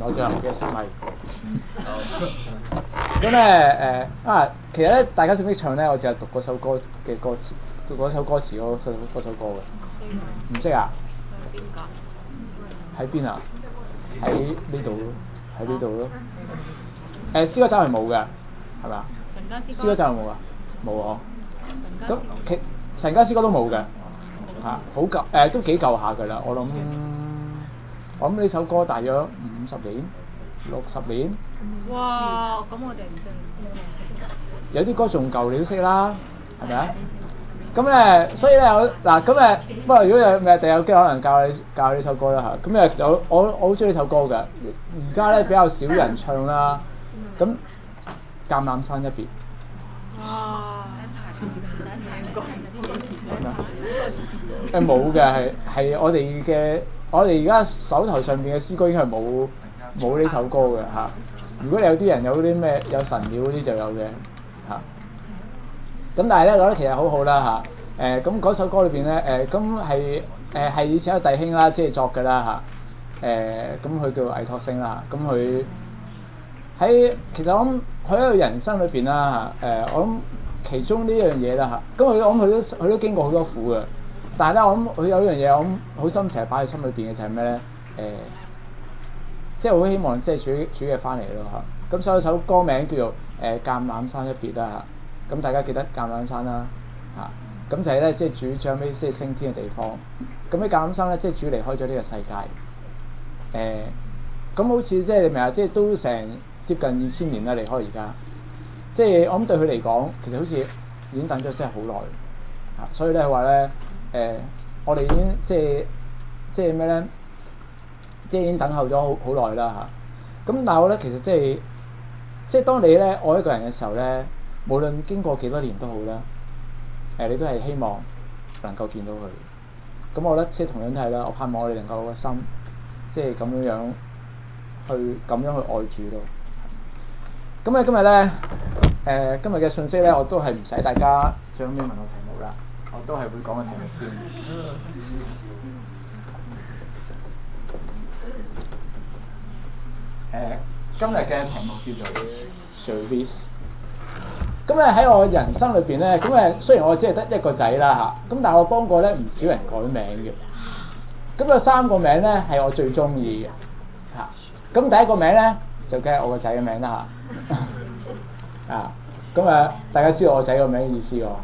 我最後唔記得熄咪。咁咧其實咧，大家識唔識唱咧？我淨係讀嗰首歌嘅歌詞，讀嗰首歌詞嗰首歌嘅。唔識啊？喺邊啊？喺呢度咯，喺呢度咯。詩歌站係冇嘅，係咪啊？詩歌站有冇啊？冇啊！咁神家詩歌都冇嘅，嚇好舊都幾舊下㗎啦。我諗呢首歌大約50年、60年。 哇！咁我哋唔識。 有啲歌仲舊你都識啦，係咪啊？咁咧，所以咧嗱咁不過如果有第有機可能教你呢首歌啦嚇。咁我好中意呢首歌㗎。而家咧比較少人唱啦。咁橄欖山一別。 哇！ 冇嘅係我哋而家手頭上邊嘅詩歌應該係冇呢首歌嘅嚇。如果你有啲人有啲咩有神鳥嗰啲就有嘅嚇。咁但係咧，我覺得其實好好啦嚇。咁嗰首歌裏邊咧咁係以前一個弟兄啦，即係作嘅啦嚇。咁佢叫魏托星啦。咁佢其實我諗佢喺佢人生裏邊啦嚇。我諗其中呢樣嘢啦嚇。咁我諗佢都經過好多苦嘅。但係咧，我諗佢有一樣嘢，我諗好深成日擺喺心裏邊嘅就係咩咧？即係好希望即係主嘅翻嚟咯嚇。咁所以首歌名叫做橄欖山一別啦嚇。咁大家記得橄欖山啦嚇。咁就係咧，即係主將尾即係升天嘅地方。咁喺橄欖山咧，即係主離開咗呢個世界。咁好似即係你明啊？即係都成接近2000年啦，離開而家。即係我諗對佢嚟講，其實好似已經等咗真係好耐嚇。所以咧，佢話咧。我哋已經即係咩咧？即係已經等候咗好耐啦嚇。咁但係我覺得其實即係當你咧愛一個人嘅時候咧，無論經過幾多年都好啦，你都係希望能夠見到佢。咁我覺得即係同樣都係啦。我盼望我哋能夠個心即係咁樣去愛主咯。咁咧今日咧今日嘅信息咧，我都係唔使大家最後尾問我題目啦。我都係會講個題目先。今日嘅題目叫做 Service。咁咧喺我人生裏邊咧，咁雖然我只係得一個仔啦嚇，咁但係我幫過咧唔少人改名嘅。咁有3個名咧係我最中意嘅嚇。咁第一個名咧就梗係我個仔嘅名啦嚇。咁大家知道我仔個名意思喎。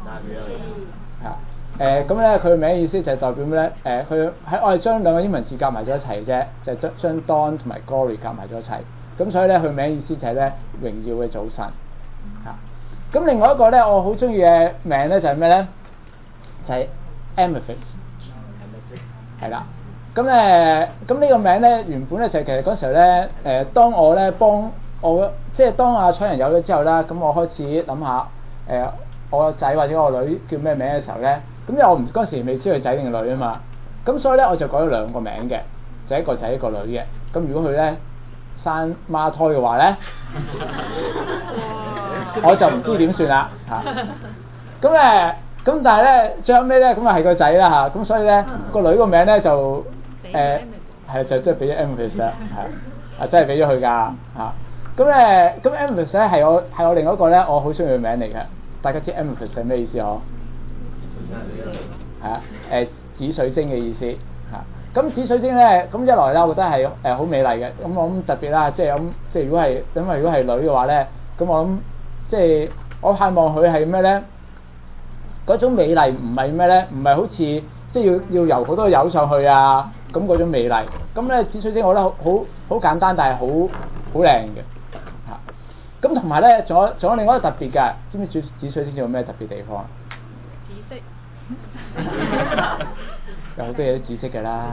咁咧佢嘅名意思就係代表咩咧？我係將2個英文字夾埋咗一齊啫，就係將 Dawn 同埋 Glory 夾埋咗一齊。咁所以咧佢名意思就係咧榮耀嘅早晨嚇。咁另外一個咧我好中意嘅名咧就係咩咧？就係 Amethyst 係啦。咁呢個名咧原本咧就係其實嗰時候咧當我咧幫我即係當阿彩人有咗之後啦，咁我開始諗下我個仔或者我個女叫咩名嘅時候咧，咁因為我嗰時未知佢仔定女啊嘛，咁所以咧我就改咗2個名嘅，就一個仔一個女嘅。咁如果佢咧生孖胎嘅話咧，我就唔知點算啦嚇。咁但係咧最後尾咧咁係個仔啦嚇，咁所以咧個女個名咧就係就即係俾咗 Amethyst 啦嚇，真係俾咗佢㗎嚇。咁 Amethyst 咧係我另外一個咧我好中意嘅名嚟嘅。大家知 Amethyst 係咩意思嗬？係啊，紫水晶嘅意思嚇。咁紫水晶咧，咁一來咧，我覺得係好美麗嘅。咁我諗特別啦，即係如果係因為如果係女嘅話咧，咁我諗即係我盼望佢係咩咧？嗰種美麗唔係咩咧？唔係好似即係要游好多油上去啊咁嗰種美麗。咁咧紫水晶我覺得好簡單，但係好靚嘅。咁同埋咧，仲有另外一個特別嘅，知唔知紫水晶仲有咩特別地方？ 紫色。 有好多嘢都紫色嘅啦。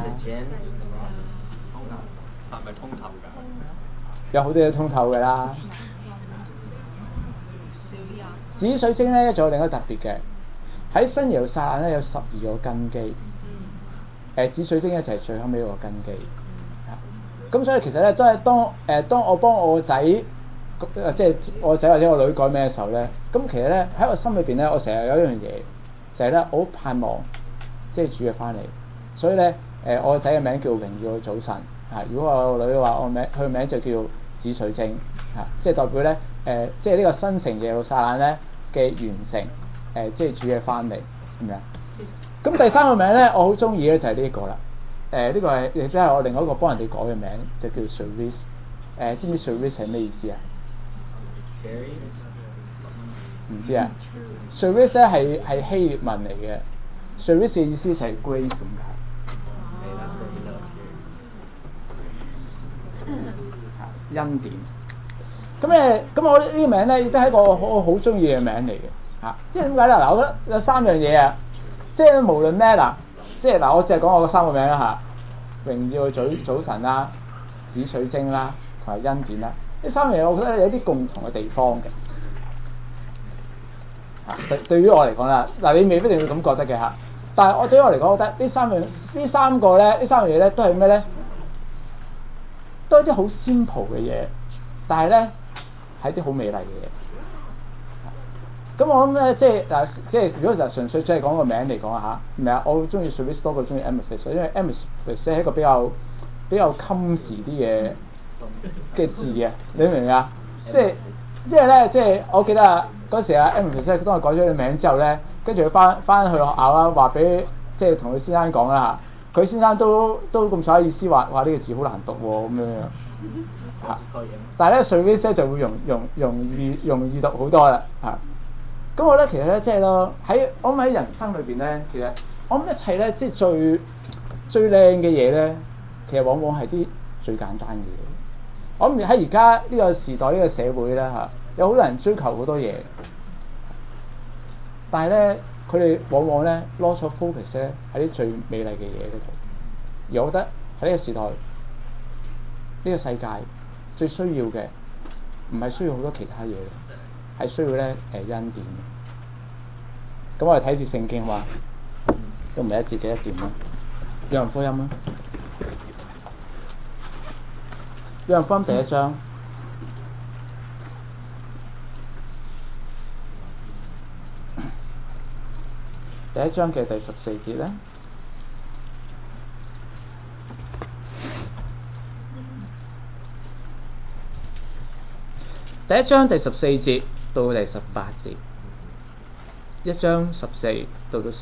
係咪通透㗎？ 有好多嘢都通透嘅啦。紫水晶咧，仲有另一個特別嘅，喺新耶路撒冷咧有12個根基。紫水晶咧就係最後尾嗰個根基。咁所以其實咧，都係當我幫我個仔。即係我仔或者我女改名嘅時候咧，咁其實咧喺我心裏邊咧，我成日有一樣嘢，就係咧我好盼望即係主嘅翻嚟，所以咧我個仔嘅名叫榮耀嘅早晨如果我個女嘅話，佢個名就叫紫水晶即係代表咧即係呢個新城耶路撒冷咧嘅完成即係主嘅翻嚟咁樣。咁第3個名咧，我好中意咧就係呢個啦。呢個係亦都係我另外一個幫人哋改嘅名，就叫 Ceres。知唔知 Ceres 係咩意思啊？唔知啊 ？Ceres 咧係希臘文嚟嘅 ，Ceres 嘅意思就係 grace 咁解。恩典。咁我呢個名咧亦都係一個我好中意嘅名嚟嘅即係點解咧？嗱，我覺得有3樣嘢啊，即係無論咩即係嗱，我淨係講我個3個名啦榮耀嘅早晨啦、紫水晶啦同埋恩典啦，呢3樣嘢我覺得有啲共同嘅地方嘅對於我嚟講啦，嗱你未必一定要咁覺得嘅但係對於我嚟講，我覺得呢3樣嘢咧都係咩咧？都係啲好 simple 嘅嘢，但係咧係啲好美麗嘅嘢。咁我諗咧，即係如果就純粹只係講個名嚟講唔係啊，我中意 Ceres 多過中意 Amethyst，因為 Amethyst 係一個比較襟時啲嘅字嘅，你明唔明啊？即係咧，即係我記得嗰時Amethyst 當佢改咗個名之後咧，跟住佢翻去學校啦，話俾即係同佢先生講啦佢先生都咁所意思話呢個字好難讀喎咁樣但係咧 Ceres 就會容易讀好多啦咁我覺得其實咧，即係咯，我諗喺人生裏邊咧，其實我諗一切咧，即係最靚嘅嘢咧，其實往往係啲最簡單嘅嘢。我諗喺而家呢個時代呢個社會咧有好多人追求好多嘢，但係咧佢哋往往咧 lost focus 咧喺啲最美麗嘅嘢嗰度。而我覺得喺呢個時代，呢個世界最需要嘅唔係需要好多其他嘢。係需要咧恩典嘅。咁我哋睇住聖經話，都唔係一節嘅一段啦。約翰福音啦，約翰福音第1章，第1章嘅第14節咧。第1章第14節到第18節，1章14到18，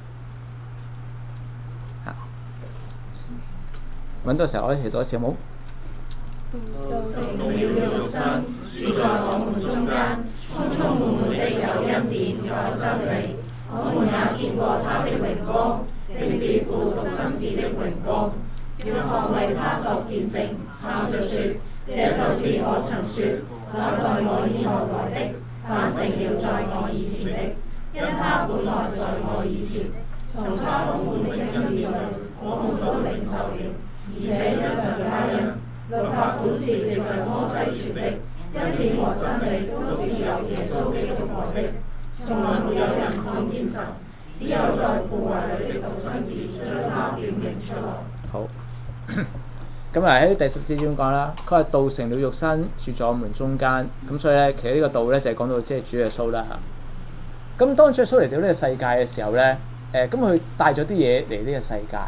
揾到時候我一齊讀一次好冇？ 道成了肉身，住在我們中間，充充滿滿的有恩典有真理。我們也見過他的榮光，正是父獨生子的榮光。約翰為他作見證，他就說：這就是我曾說，那在我以後來的，反成了在我以前的，因他本來在我以前。從他豐滿的恩典裏，我們都領受了，而且因着他恩，律法本是藉着摩西傳的，恩典和真理都是由耶穌基督來的。從來沒有人看見神，只有在父懷裏的獨生子將他表明出來。 好。咁喺第14節講啦，佢話道成了肉身，住在我們中間。咁所以咧，其實呢個道咧就係講到即係主耶穌啦。咁當主耶穌嚟到呢個世界嘅時候咧，咁佢帶咗啲嘢嚟呢個世界。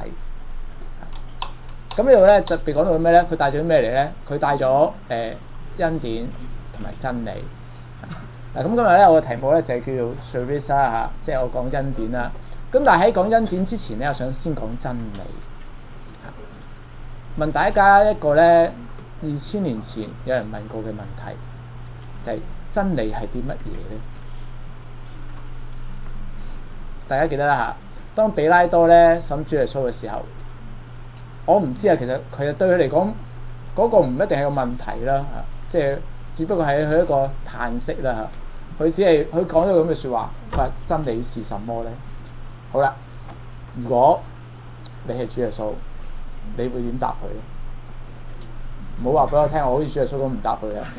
咁呢度咧特別講到咩咧？佢帶咗啲咩嚟咧？佢帶咗恩典同埋真理。嗱，咁今日咧我嘅題目咧就係叫做 Ceres 啦，即係我講恩典啦。咁但係喺講恩典之前咧，我想先講真理。問大家一個咧2000年前有人問過嘅問題，就係真理係啲乜嘢咧？大家記得啦嚇。當比拉多咧審主耶穌嘅時候，我唔知啊。其實對佢嚟講，嗰個唔一定係個問題啦嚇，即係只不過係佢一個嘆息啦嚇。佢講咗咁嘅説話，佢話真理是什麼咧？好啦，如果你係主耶穌，你會點答佢咧？唔好話俾我聽，我好似主耶穌咁唔答佢啊！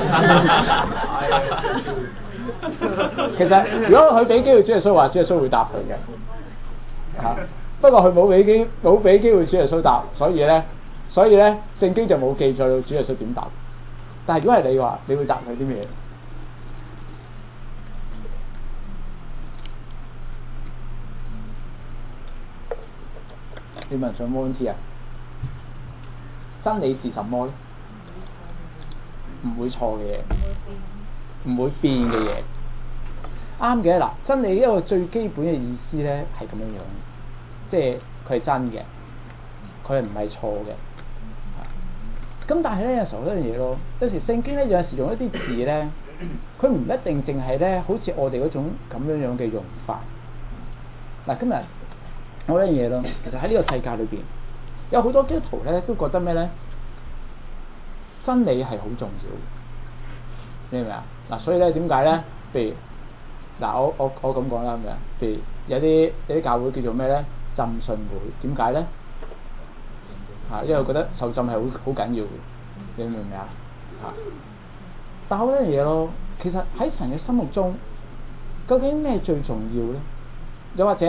其實如果佢俾機會主耶穌話，主耶穌會答佢嘅嚇。不過佢冇俾機會主耶穌答，所以咧聖經就冇記載到主耶穌點答。但係如果係你話，你會答佢啲咩？你問上 mon 知啊？ 真理是什麼咧？唔會錯嘅嘢，唔會變嘅嘢。啱嘅嗱，真理一個最基本嘅意思咧係咁樣樣，即係佢係真嘅，佢係唔係錯嘅。咁但係咧有時候嗰樣嘢咯，有時聖經咧有時用一啲字咧，佢唔一定淨係咧好似我哋嗰種咁樣樣嘅用法。嗱，今日我嗰樣嘢咯，其實喺呢個世界裏邊有好多基督徒咧都覺得咩咧？真理係好重要，你明唔明啊？嗱，所以咧點解咧？譬如嗱，我咁講啦咁樣，譬如有啲教會叫做咩咧？浸信會，點解咧？因為覺得受浸係好緊要嘅，你明唔明啊？但係好多樣嘢咯，其實喺神嘅心目中，究竟咩最重要咧？又或者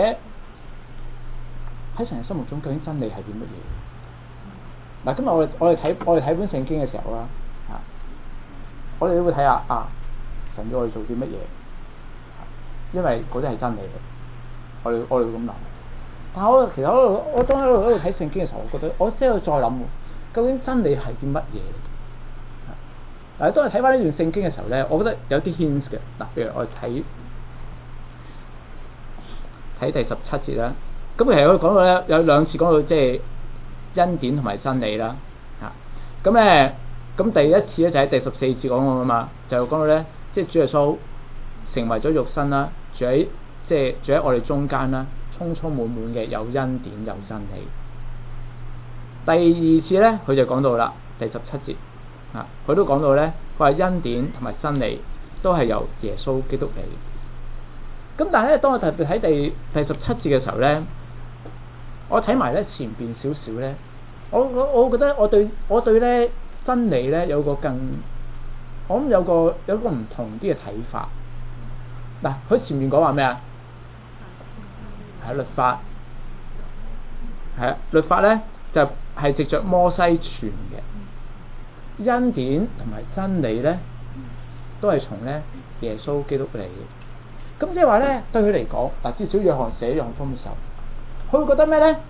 喺神嘅心目中，究竟真理係啲乜嘢？嗱，今日我哋睇本聖經嘅時候啦，我哋都會睇下神要我哋做啲乜嘢，因為嗰啲係真理嘅，我哋會咁諗。但係其實我當喺度睇聖經嘅時候，我覺得我即係再諗，究竟真理係啲乜嘢？嗱，當我睇翻呢段聖經嘅時候咧，我覺得有啲 hints 嘅。嗱，譬如我哋睇第17節啦，咁其實我講到咧有兩次講到即係恩典同埋真理啦，咁第一次咧就喺第14節講過啊嘛，就講到咧即係主耶穌成為咗肉身啦，住喺我哋中間啦。充滿滿嘅有恩典有真理。第二次咧，佢就講到啦，第17節佢都講到咧，佢話恩典同埋真理都係由耶穌基督嚟。咁但係咧，當我特別睇第17節嘅時候咧，我睇埋咧前邊少少咧，我覺得我對咧真理咧有個我諗有個唔同啲嘅睇法。嗱，佢前面講話咩啊？係律法，律法咧就係藉着摩西傳嘅，恩典同埋真理咧都係從咧耶穌基督嚟嘅。咁即係話咧，對佢嚟講，嗱，至少約翰寫約翰福音嘅時候，佢會覺得咩咧？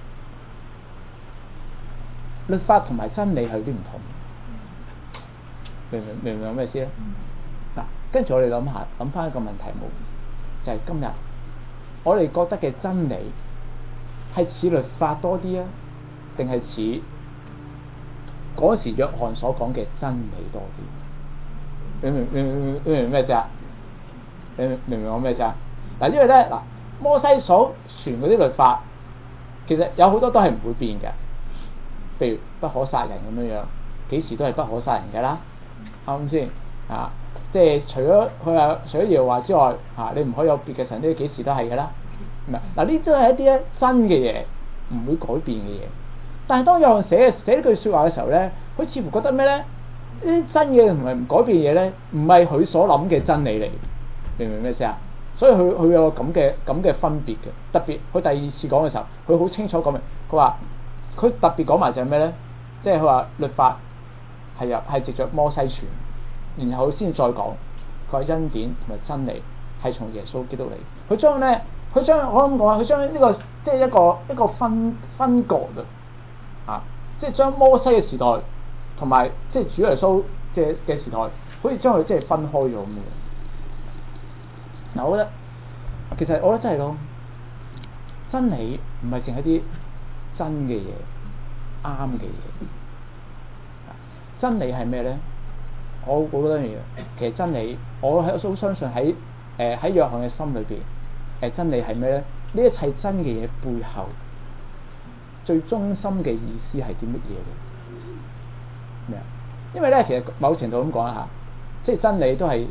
律法同埋真理係有啲唔同，明唔明咩意思咧？嗱，跟住我哋諗翻一個問題冇，就係今日。我哋覺得嘅真理係似律法多啲啊，定係似嗰時約翰所講嘅真理多啲？你明咩啫？你明唔明我咩啫？嗱，因為咧摩西所傳嗰啲律法，其實有好多都係唔會變嘅。譬如不可殺人咁樣樣，幾時都係不可殺人嘅啦，啱唔啱先？即係除咗耶和華之外，你唔可以有別嘅神，呢啲幾時都係嘅啦。嗱，呢啲都係一啲咧真嘅嘢，唔會改變嘅嘢。但係當有人寫呢句説話嘅時候咧，佢似乎覺得咩咧？呢啲真嘅同埋唔改變嘅嘢咧，唔係佢所諗嘅真理嚟，明唔明咩意思啊？所以佢有個咁嘅分別嘅。特別佢第二次講嘅時候，佢好清楚講明，佢話佢特別講埋就係咩咧？即係佢話律法係藉着摩西傳。然後佢先再講，佢話恩典同埋真理係從耶穌基督嚟。佢將我咁講啊，佢將呢個即係一個分割即係將摩西嘅時代同埋即係主耶穌嘅時代，好似將佢即係分開咗咁樣。嗱，我覺得其實我覺得真係咯，真理唔係淨係啲真嘅嘢、啱嘅嘢。真理係咩咧？我覺得樣嘢，其實真理，我好相信喺約翰嘅心裏邊，真理係咩咧？呢一切真嘅嘢背後，最中心嘅意思係啲乜嘢咧？咩啊？因為咧，其實某程度咁講下，即係真理都係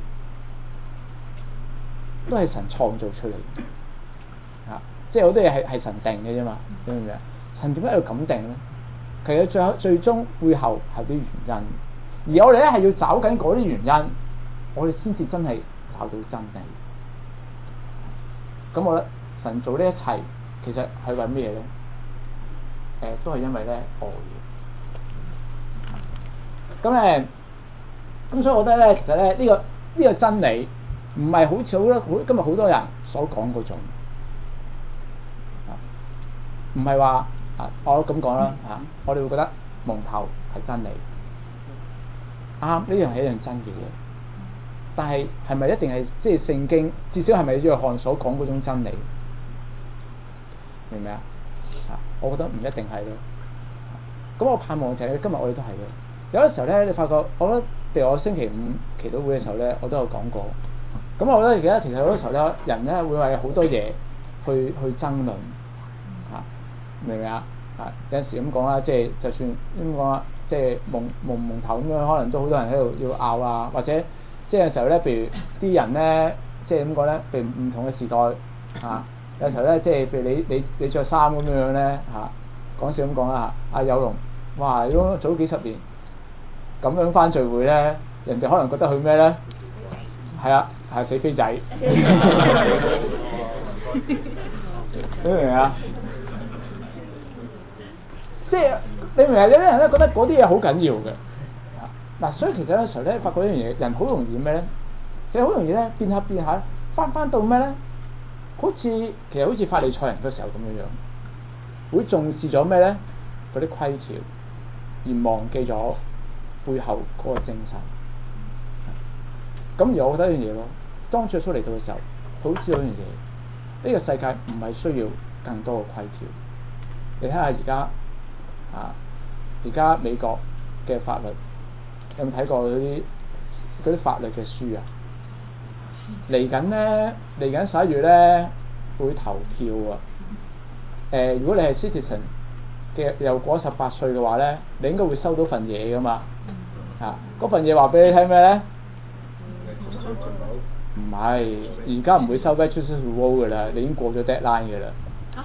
神創造出嚟嘅，即係好多嘢係神定嘅啫嘛，明唔明啊？神點解要咁定咧？其實最終背後係啲原因。而我哋咧係要找緊嗰啲原因，我哋先至真係找到真理。咁我覺得神做呢一切，其實係為咩嘢咧？都係因為咧愛嘅。咁所以我覺得咧，其實咧呢個真理唔係好似今日好多人所講嗰種，唔係話我咁講啦我哋會覺得蒙頭係真理，啱，呢樣係一樣真嘅嘢。但係係咪一定係即係聖經？至少係咪約翰所講嗰種真理？明唔明啊？我覺得唔一定係咯。咁我盼望就係今日我哋都係嘅。有啲時候咧，你發覺，我覺得譬如我星期五祈禱會嘅時候咧，我都有講過。咁我覺得而家其實好多時候咧，人咧會為好多嘢去爭論嚇，明唔明啊？有陣時咁講啦，即係就算點講啊，即係蒙頭咁樣，可能都好多人喺度要拗啊，或者即係有時候咧，譬如啲人咧，即係點講咧，譬如唔同嘅時代嚇，有時候咧，即係譬如你著衫咁樣咧嚇，講笑咁講啦嚇，阿有龍，哇！如果早幾十年咁樣返聚會咧，人哋可能覺得佢咩咧？係啊，係死飛仔，你明唔明啊？即係你明唔明？有啲人咧覺得嗰啲嘢好緊要嘅，嗱，所以其實有時候咧，發覺一樣嘢，人好容易咩咧？其實好容易咧變下翻到咩咧？其實好似法利賽人嗰時候咁樣樣，會重視咗咩咧？嗰啲規條，而忘記咗背後嗰個精神。咁而我覺得一樣嘢咯，當耶穌嚟到嘅時候，佢好知道一樣嘢，呢個世界唔係需要更多嘅規條。你睇下而家美國嘅法律，有冇睇過嗰啲法律嘅書啊？嚟緊11月咧會投票啊！如果你係 citizen 嘅又過18歲嘅話咧，你應該會收到份嘢噶嘛？嗰份嘢話俾你聽咩咧？唔係，而家唔會收 register to vote 㗎啦，你已經過咗 deadline 㗎啦。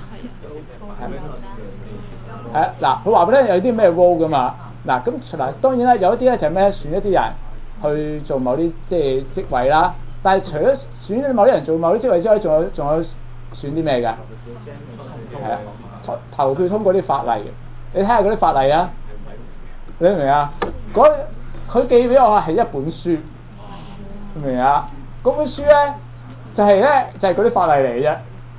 嗱，佢話俾你聽有啲咩 role 㗎嘛？嗱，當然啦，有一啲咧就係咩選一啲人去做某啲即係職位啦。但係除咗選某啲人做某啲職位之外，仲有選啲咩㗎？係啊，投票通過啲法例嘅。你睇下嗰啲法例啊，你明唔明啊？佢寄俾我係一本書。明唔明啊？嗰本書咧就係嗰啲法例嚟嘅啫。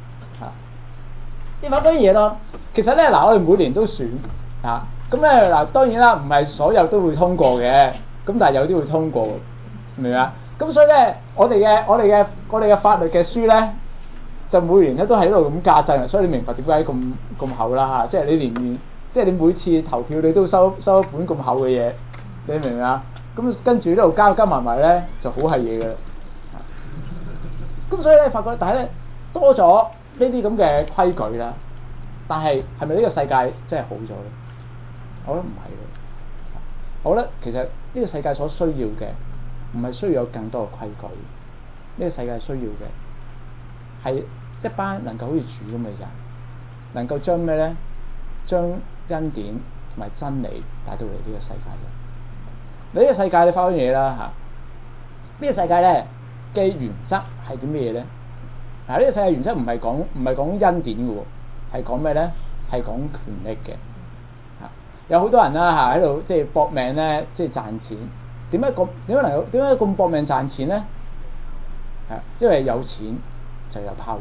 你發覺啲嘢咯，其實咧嗱，我哋每年都選咁咧嗱，當然啦，唔係所有都會通過嘅，咁但係有啲會通過，明唔明啊？咁所以咧，我哋嘅法律嘅書咧，就每年咧都喺度咁加增，所以你明白點解咁厚啦嚇？即係你年即係你每次投票你都收一本咁厚嘅嘢，你明唔明啊？咁跟住呢度加埋咧就好係嘢嘅啦。咁所以咧發覺，但係咧多咗呢啲咁嘅規矩啦，但係係咪呢個世界真係好咗咧？我覺得唔係咯。我覺得其實呢個世界所需要嘅唔係需要有更多嘅規矩，呢個世界需要嘅係一班能夠好似主咁嘅人，能夠將咩咧？將恩典同埋真理帶到嚟呢個世界嘅。呢個世界你發覺嘢啦嚇，呢個世界咧嘅原則係啲咩嘢咧？呢個世界原則唔係講恩典嘅喎，係講咩咧？係講權力嘅。有好多人啦喺度即係搏命咧，即係賺錢。點解咁搏命賺錢咧？因為有錢就有 power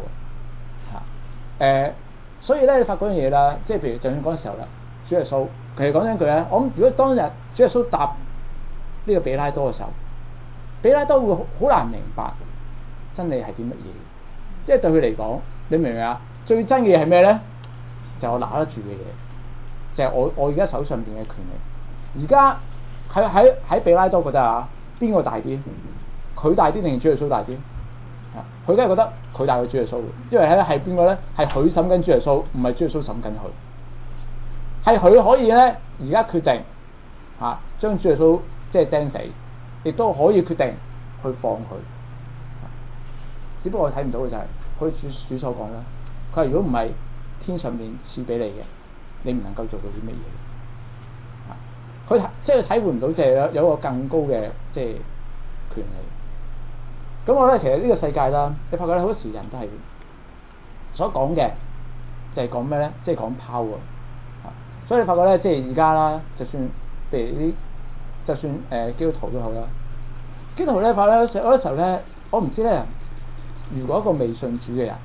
所以咧你發覺樣嘢啦，即係譬如就算嗰陣時候啦，主耶穌其實講真句咧，我諗如果當日主耶穌答呢個比拉多嘅時候，比拉多會好難明白真理係啲乜嘢，即係對佢嚟講，你明唔明啊？最真嘅嘢係咩咧？就係我拿得住嘅嘢，就係我而家手上邊嘅權力。而家喺比拉多覺得邊個大啲？佢大啲定係主耶穌大啲？佢梗係覺得佢大過主耶穌，因為係邊個咧？係佢審緊主耶穌，唔係主耶穌審緊佢。係佢可以咧，而家決定將主耶穌即係釘死，亦都可以決定去放佢。只不過我睇唔到嘅就係好似主所講啦，佢話如果唔係天上面賜俾你嘅，你唔能夠做到啲乜嘢。佢即係體會唔到，就係有一個更高嘅即係權利。咁我覺得其實呢個世界啦，你發覺好多時人都係所講嘅就係講咩咧？即係講 power。所以你發覺咧，即係而家啦，就算譬如啲，就算基督徒都好啦，基督徒咧發覺有啲時候咧，我唔知咧，如果一個未信主嘅人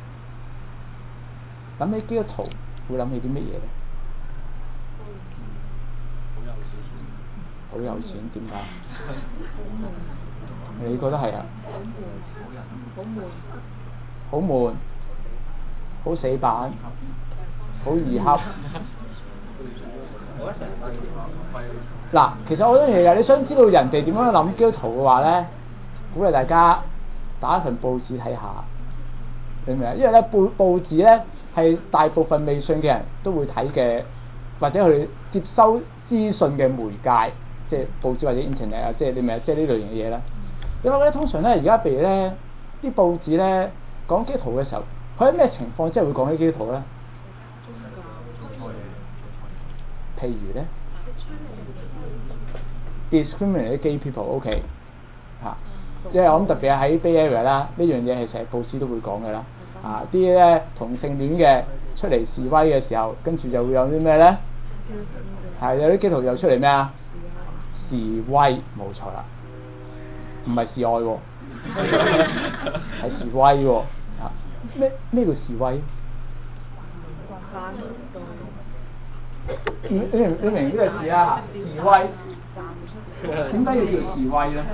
諗起基督徒，會諗起啲乜嘢咧？ 好有錢，點解？你覺得係啊？好悶，好死板，好易恰。嗱，其實我覺得嘢嘅，你想知道人哋點樣諗基督徒嘅話咧，鼓勵大家打一份報紙睇下，明唔明啊？因為咧報紙咧係大部分未信嘅人都會睇嘅，或者佢哋接收資訊嘅媒介，即係報紙或者 internet 啊，即係你明啊？即係呢類型嘅嘢啦。因為咧通常咧而家譬如咧啲報紙咧講基督徒嘅時候，佢喺咩情況之下會講起基督徒咧？譬如咧 discriminate gay people，OK 嚇，即係我諗特別係喺 Bay Area 啦，呢樣嘢係成日報紙都會講嘅啦。啊，啲咧同性戀嘅出嚟示威嘅時候，跟住就會有啲咩咧？係有啲基督徒又出嚟咩啊？示威，冇錯啦，唔係示愛喎，係示威喎。啊，咩叫示威？你明呢個字啊？示威點解要叫示威咧？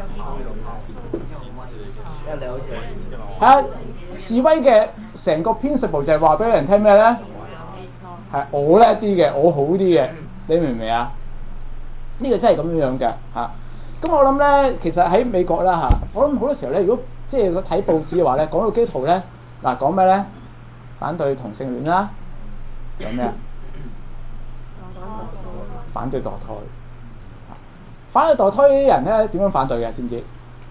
係啊，示威嘅成個 principle 就係話俾人聽咩咧？係我叻啲嘅，我好啲嘅，你明唔明啊？呢個真係咁樣嘅嚇。咁我諗咧，其實喺美國啦嚇，我諗好多時候咧，如果即係睇報紙嘅話咧，講到基督徒咧，嗱講咩咧？反對同性戀啦，有咩啊？反對墮胎，反對墮胎啲人咧點樣反對嘅？知唔知？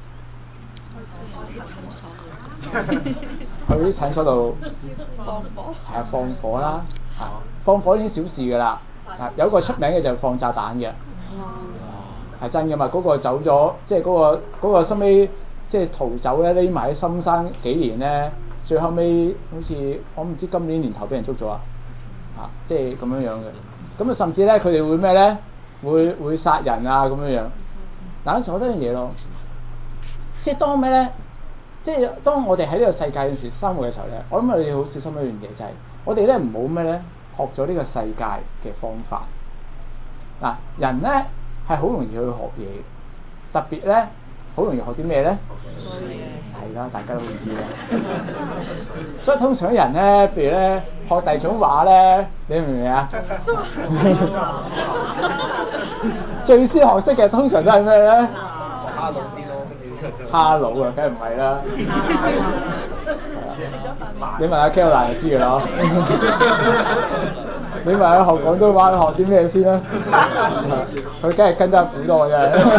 去啲診所度放火，係啊，放火啦，放火已經小事㗎啦。有個出名嘅就係放炸彈嘅，係真㗎嘛？嗰個走咗，即係嗰個收尾即係逃走咧，匿埋喺深山幾年咧，最後尾好似我唔知今年年頭俾人捉咗啊！即係咁樣樣嘅。咁啊，甚至咧，佢哋會咩咧？會殺人啊咁樣樣。嗱，有時我覺得樣嘢咯，即係當咩咧？即係當我哋喺呢個世界有時生活嘅時候咧，我諗我哋好小心一樣嘢，就係我哋咧唔好咩咧，學咗呢個世界嘅方法。嗱，人咧係好容易去學嘢，特別咧好容易學啲咩咧？係啦，大家都會知啦。所以通常啲人咧，譬如咧學第二種話咧，你明唔明啊？最先學識嘅通常都係咩咧？哈佬先咯，哈佬啊，梗係唔係啦。你問阿 Caroline 就知㗎啦。你問佢學廣東話學啲咩先啦？佢梗係跟得好多嘅啫。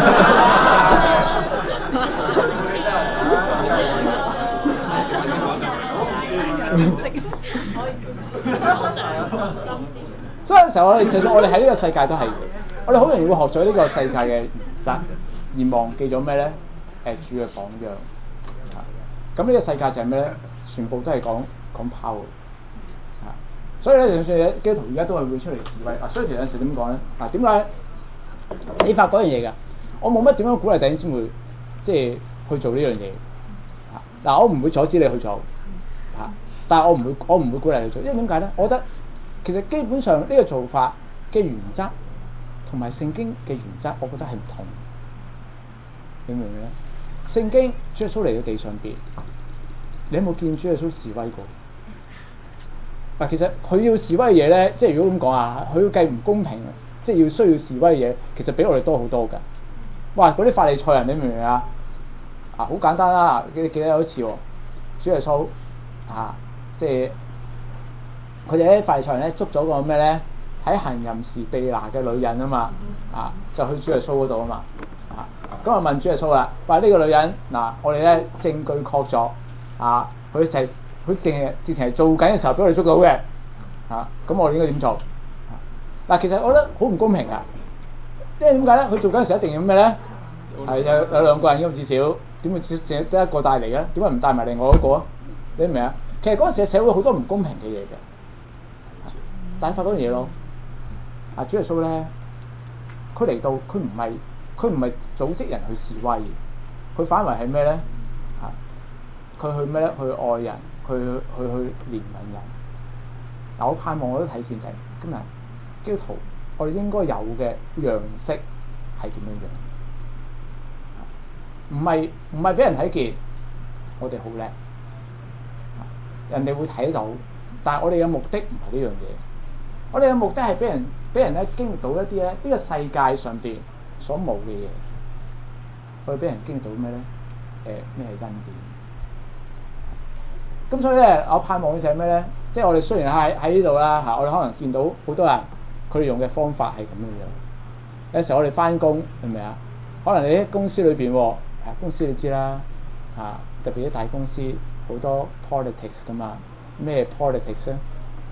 所以有時候就算我哋喺呢個世界都係，我哋好容易會學咗呢個世界嘅原則，而忘記咗咩咧？主嘅榜樣。咁呢個世界就係咩咧？全部都係講 power。所以咧，就算基督徒而家都係會出嚟示威。所以其實有時點講咧？點解你發嗰樣嘢㗎？我冇乜點樣鼓勵弟兄姊妹，即係去做呢樣嘢。我唔會阻止你去做。但係我唔會鼓勵你做，因為點解咧？我覺得其實基本上呢個做法嘅原則同埋聖經嘅原則，我覺得係唔同。你明唔明咧？聖經主耶穌嚟到地上邊，你有冇見主耶穌示威過？其實佢要示威嘅嘢咧，即係如果咁講啊，佢要計唔公平，即係要需要示威嘅嘢，其實比我哋多好多㗎。哇！嗰啲法利賽人，你明唔明啊？好簡單啦，你記得有一次喎，主耶穌即係佢哋啲法利賽人咧捉咗個咩咧？喺行淫時被拿嘅女人啊嘛，就去主耶穌嗰度啊嘛，咁啊問主耶穌啦，話呢個女人我哋咧證據確鑿佢淨係直情係做緊嘅時候俾我哋捉到嘅，咁我哋應該點做？其實我覺得好唔公平㗎，因為點解咧？佢做緊嘅時候一定要咩咧？係有兩個人咁至少，點會淨係得一個帶嚟嘅？點解唔帶埋另外一個啊？你明唔明啊？其實嗰陣時社會好多唔公平嘅嘢嘅，但係發嗰樣嘢咯。主耶穌咧，佢嚟到佢唔係組織人去示威，佢反為係咩咧？佢去咩咧？去愛人，去憐憫人。我盼望我都睇見就係今日基督徒，我哋應該有嘅樣式係係點樣樣，唔係俾人睇見我哋好叻，人哋會睇到，但係我哋嘅目的唔係呢樣嘢，我哋嘅目的係俾人咧經歷到一啲咧呢個世界上邊所冇嘅嘢，我哋俾人經歷到咩咧？咩係恩典？咁所以咧，我盼望嘅就係咩咧？即係我哋雖然喺呢度啦嚇，我哋可能見到好多人佢哋用嘅方法係咁樣樣。有時候我哋翻工係咪啊？可能你喺公司裏邊喎，公司你知啦嚇，特別啲大公司好多 politics 噶嘛。咩 politics 咧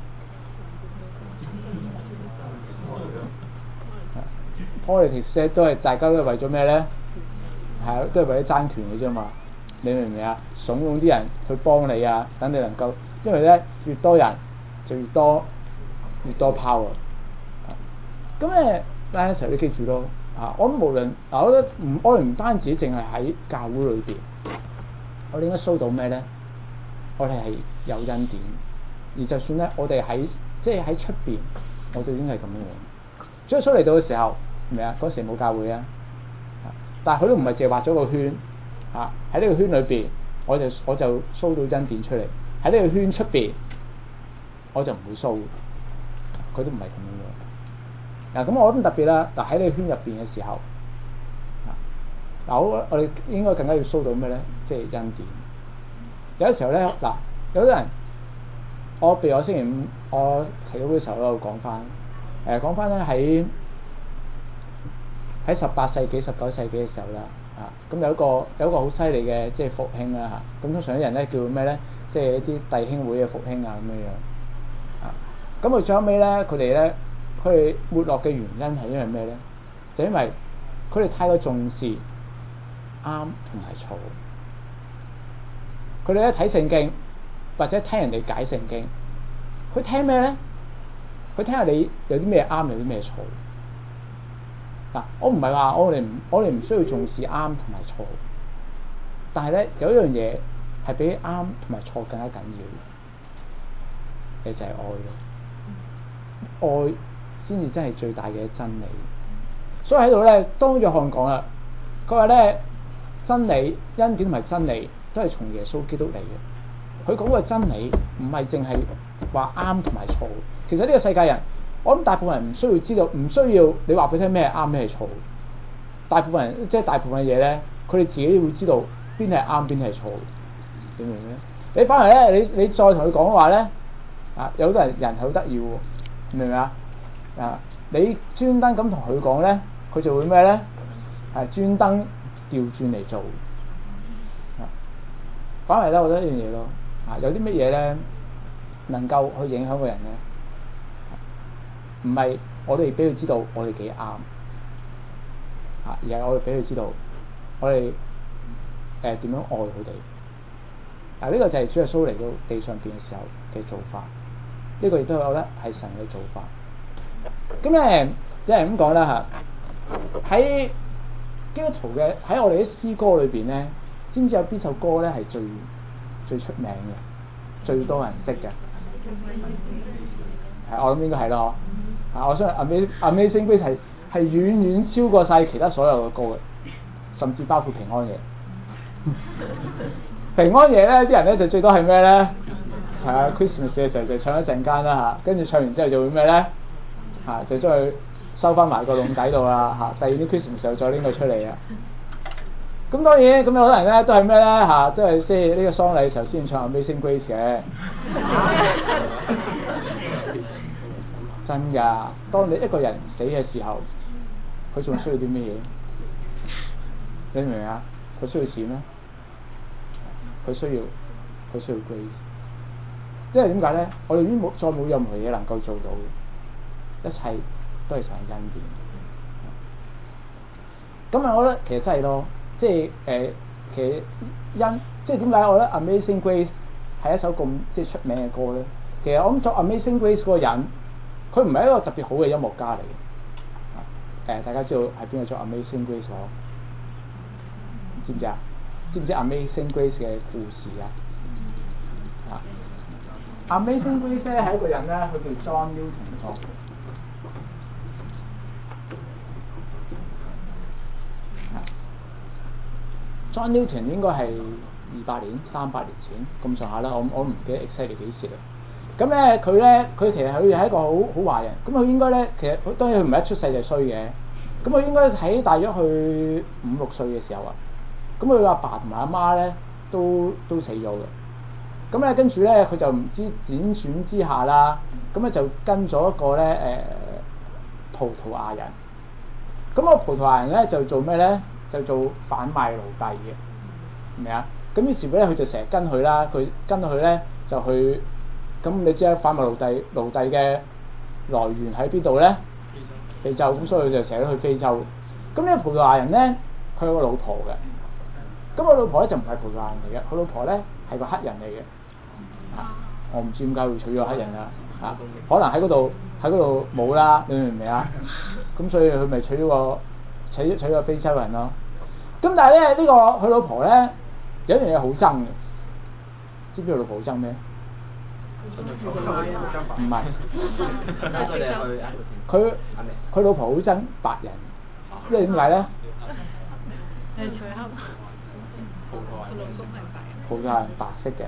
？politics 咧都係大家都係為咗咩咧？係都係為咗爭權嘅啫嘛。你明唔明啊？慫恿啲人去幫你啊，等你能夠，因為咧越多人就越多 power。咁咧，但係有時候你記住咯，我諗無論我覺得我哋唔單止淨係喺教會裏邊，我哋應該 show 到咩咧？我哋係有恩典，而就算咧我哋喺出邊，我哋應該係咁樣樣。所以嚟到嘅時候，係咪啊？嗰時冇教會啊，但係佢都唔係淨係畫咗個圈。喺呢個圈裏邊，我就 show 到恩典出嚟。喺呢個圈出邊，我就唔會 show。佢都唔係咁樣樣。咁我諗特別啦。喺呢個圈入邊嘅時候，我哋應該更加要 show 到咩咧？即係恩典。有啲時候咧，有啲人，譬如我星期五我提到嘅時候咧，我講翻咧喺18世紀、19世紀嘅時候啦。咁有一個好犀利嘅即係復興啦嚇，咁通常啲人咧叫咩咧？即係一啲弟兄會嘅復興啊咁樣樣。咁佢最後尾咧，佢哋沒落嘅原因係因為咩咧？就因為佢哋太過重視啱同埋錯。佢哋咧睇聖經或者聽人哋解聖經，佢聽咩咧？佢聽下你有啲咩啱，有啲咩錯。我唔係話我哋唔需要重視啱同埋錯，但係咧有一樣嘢係比啱同埋錯更加緊要嘅，就係愛咯。愛先至真係最大嘅真理。所以喺度咧，當約翰講啦，佢話咧真理、恩典同埋真理都係從耶穌基督嚟嘅。佢講嘅真理唔係淨係話啱同埋錯。其實呢個世界人，我諗大部分人唔需要知道，唔需要你話俾佢聽咩係啱咩係錯。大部分人大部分嘅嘢咧，佢哋自己會知道邊係啱邊係錯。你明唔明？你反而咧，你再同佢講話咧，有好多人係好得意喎，明唔明啊？你專登咁同佢講咧，佢就會咩咧？專登調轉嚟做。反而咧，我覺得一樣嘢咯，有啲乜嘢咧能夠去影響個人咧？唔係我哋俾佢知道我哋幾啱，而係我哋俾佢知道我哋點樣愛佢哋。呢個就係主耶穌嚟到地上邊嘅時候嘅做法。呢個亦都係我覺得係神嘅做法。咁咧，有人咁講啦嚇，喺基督徒嘅喺我哋啲詩歌裏邊咧，知唔知有邊首歌咧係最出名嘅，最多人識嘅？我諗應該係咯。我相信 Amazing Grace 係遠遠超過晒其他所有嘅歌嘅，甚至包括平安夜。平安夜咧，啲人咧就最多係咩咧？Christmas 嘅時候就唱一陣間啦嚇，跟住唱完之後就會咩咧？就將佢收翻埋個籠底度啦嚇。第二啲 Christmas 時候再拎佢出嚟啊。咁當然咁有好多人咧都係咩咧都係即係呢個喪禮嘅時候先唱 Amazing Grace 嘅。真㗎，當你一個人死嘅時候，佢仲需要啲咩嘢？你明唔明啊？佢需要錢咩？佢需要 grace。因為點解咧？我哋已經再冇任何嘢能夠做到，一切都係神嘅恩典。咁我覺得其實真係咯，即係其實即係點解我覺得 Amazing Grace 係一首咁即係出名嘅歌咧？其實我諗作 Amazing Grace 嗰個人，佢唔係一個特別好嘅音樂家嚟嘅。大家知道係邊個作 Amazing Grace 咯？知唔知啊？知唔知 Amazing Grace 嘅故事啊？Amazing Grace 咧係一個人咧，佢叫 John Newton 作。 John Newton 應該係200年、300年前咁上下啦，我唔記得 exactly 幾時啦。咁咧佢其實佢係一個好壞人，咁佢應該咧其實當然佢唔係一出世就衰嘅，咁佢應該喺大約去5、6歲嘅時候啊，咁佢阿爸同埋阿媽咧都死咗嘅。咁咧跟住咧佢就唔知輾轉之下啦，咁咧就跟咗一個咧葡萄牙人。咁個葡萄牙人咧就做咩咧？就做販賣奴隸嘅，係咪啊？咁於是乎咧佢就成日跟佢啦，佢跟佢咧就去。咁你知啦，販賣奴隸嘅來源喺邊度咧？非洲。咁所以佢就成日都去非洲。咁呢個葡萄牙人咧，佢有個老婆嘅。咁個老婆咧就唔係葡萄牙人嚟嘅，佢老婆咧係個黑人嚟嘅。我唔知點解會娶咗黑人啦。可能喺嗰度冇啦，你明唔明啊？咁所以佢咪娶咗個非洲人咯。咁但係咧呢個佢老婆咧有一樣嘢好憎嘅，知唔知佢老婆好憎咩？唔係，佢老婆好憎白人，因為點解咧？ 係除黑，佢老公係白人。 葡萄牙人白色嘅。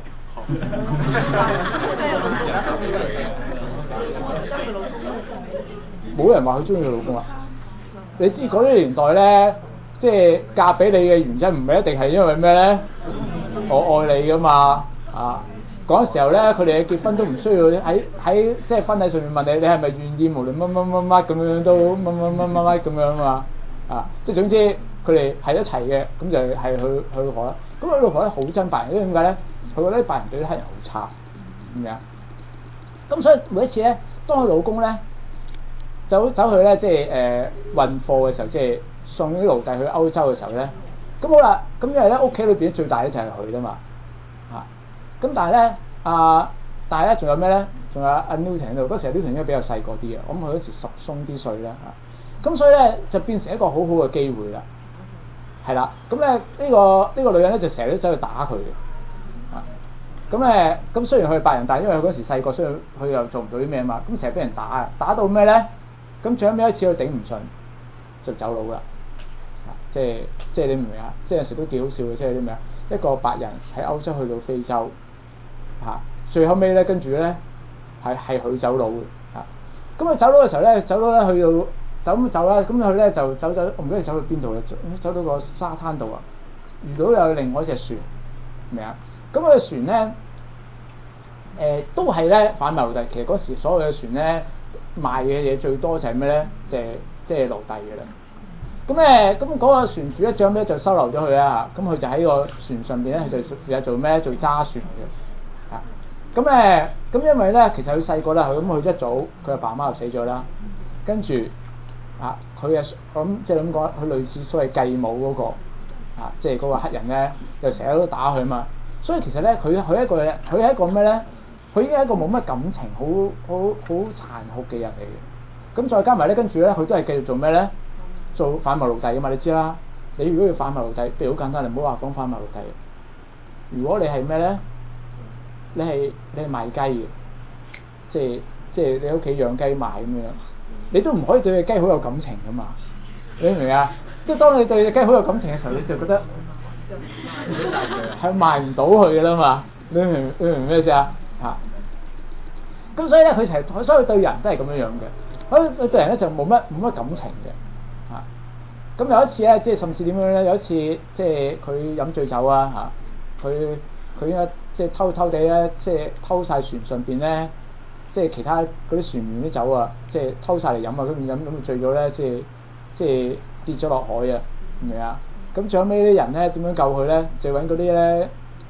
冇人話佢中意佢老公啊！你知嗰啲年代咧，即係嫁俾你嘅原因唔係一定係因為咩咧？我愛你噶嘛啊！嗰陣時候咧，佢哋嘅結婚都唔需要喺即係婚禮上面問你係咪願意，無論乜咁樣都乜咁樣嘛啊！即係總之佢哋係一齊嘅，咁就係佢老婆啦。咁佢老婆咧好憎白人，因為點解咧？佢覺得白人對啲黑人好差，咁樣。咁所以每一次咧，當佢老公咧走去咧即係運貨嘅時候，即係送啲奴隸去歐洲嘅時候咧，咁好啦。咁因為咧屋企裏邊最大咧就係佢啦嘛。咁但係咧，仲有咩咧？仲有阿 Newton 喺度。嗰時 Newton 應該比較細個啲嘅，我諗佢嗰時10鬆啲歲啦嚇。咁所以咧就變成一個好好嘅機會啦。係啦，咁咧呢個女人咧就成日都走去打佢嘅。咁雖然佢係白人，但係因為佢嗰時細個，所以佢又做唔到啲咩嘛。咁成日俾人打到咩咧？咁最後尾一次佢頂唔順，就走佬啦。即係你明唔明啊？即係有時都幾好笑嘅，即係啲咩啊？一個白人喺歐洲去到非洲。最後尾咧，跟住咧係佢走佬嘅嚇。咁佢走佬嘅時候咧，去到走啦。咁佢咧就走，我唔記得走去邊度啦。走到個沙灘度啊，遇到有另外一隻船，明啊？咁佢嘅船咧，都係咧販賣奴隸。其實嗰時所有嘅船咧賣嘅嘢最多就係咩咧？即係奴隸嘅啦。咁嗰個船主咧，最後尾就收留咗佢啦。咁佢就喺個船上邊咧，佢就負責做咩？做揸船嘅。咁因為咧，其實佢細個啦，佢一早佢阿爸媽就死咗啦，跟住佢我諗即係咁講，佢類似所謂繼母嗰個即係嗰個黑人咧，又成日都打佢嘛，所以其實咧佢係一個咩咧？佢已經係一個冇乜感情、好殘酷嘅人嚟嘅。咁再加埋咧，跟住咧佢都係繼續做咩咧？做販賣奴隸㗎嘛，你知啦。你如果要販賣奴隸，譬如好簡單，你唔好話講販賣奴隸。如果你係咩咧？你係賣雞嘅，即係你屋企養雞賣咁樣，你都唔可以對隻雞好有感情噶嘛？你明唔明啊？即係當你對隻雞好有感情嘅時候，你就覺得係賣唔到佢噶啦嘛？你明咩意思啊？咁所以咧，所以對人都係咁樣嘅。佢對人咧就冇乜感情嘅。咁有一次咧，即係甚至點樣咧？有一次即係佢飲醉酒啊佢應該即係偷偷地咧，即係偷晒船上邊咧，即係其他嗰啲船員啲酒啊，即係偷晒嚟飲啊，咁飲咁醉咗咧，即係跌咗落海啊，明唔明啊？咁最後尾啲人咧點樣救佢咧？就揾嗰啲咧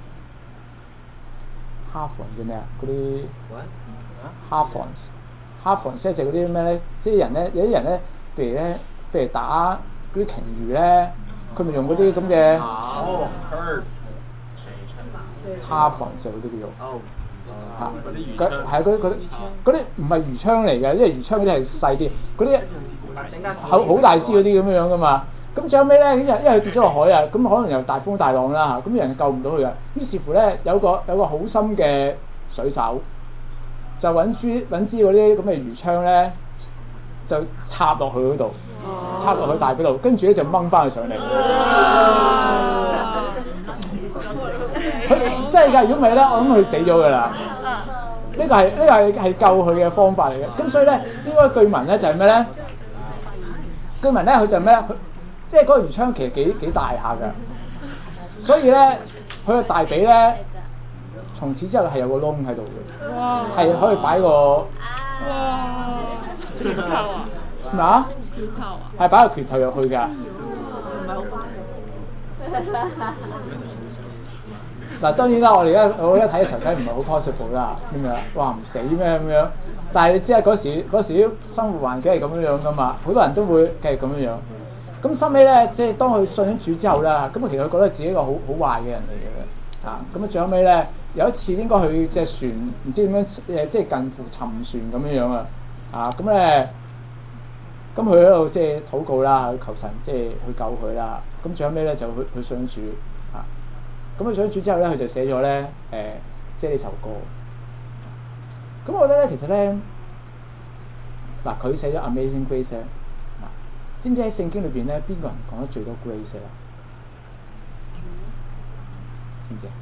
哈佛叫咩啊？嗰啲哈佛即係嗰啲咩咧？即係人咧，有啲人咧，譬如打嗰啲鯨魚咧，佢咪用嗰啲咁嘅哈佛就嗰啲叫做係嗰啲唔係魚槍嚟嘅，因為魚槍嗰啲係細啲，嗰啲好大支嗰啲咁樣噶嘛。咁最後尾咧，因為佢跌咗落海啊，咁可能又大風大浪啦嚇，咁人救唔到佢啊。於是乎咧，有個好心嘅水手就揾支嗰啲咁嘅魚槍咧，就插落去嗰度，插落去大髀度，跟住咧就掹翻佢上嚟。 真係㗎，如果唔係咧，我諗佢死咗㗎啦。呢個係救佢嘅方法嚟嘅。咁所以咧，應該據聞咧就係咩咧？據聞咧佢就係咩咧？佢即係嗰個魚槍其實幾大下㗎。所以咧，佢個大髀咧，從此之後係有個窿喺度嘅，係可以擺個拳頭啊？ 咩啊？ 拳頭啊？ 係擺個拳頭入去㗎。 唔係好翻。 嗱當然啦，我而家睇嘅時候梗係唔係好 possible 啦，咁樣話唔死咩咁樣？但係你知啊，嗰時啲生活環境係咁樣㗎嘛，好多人都會繼續咁樣。咁收尾咧，即係當佢信咗主之後啦，咁其實佢覺得自己一個好壞嘅人嚟嘅，咁啊最後尾咧有一次應該去隻船唔知點樣即係近乎沉船咁樣啊，咁咧咁佢喺度即係禱告啦，去求神即係去救佢啦，咁最後尾咧就去信主咁佢信主之後咧，佢就寫咗咧即係呢首歌。咁我覺得咧，其實咧嗱，佢寫咗 Amazing Grace 咧。知唔知喺聖經裏邊咧，邊個人講得最多 grace 啊？知唔知啊？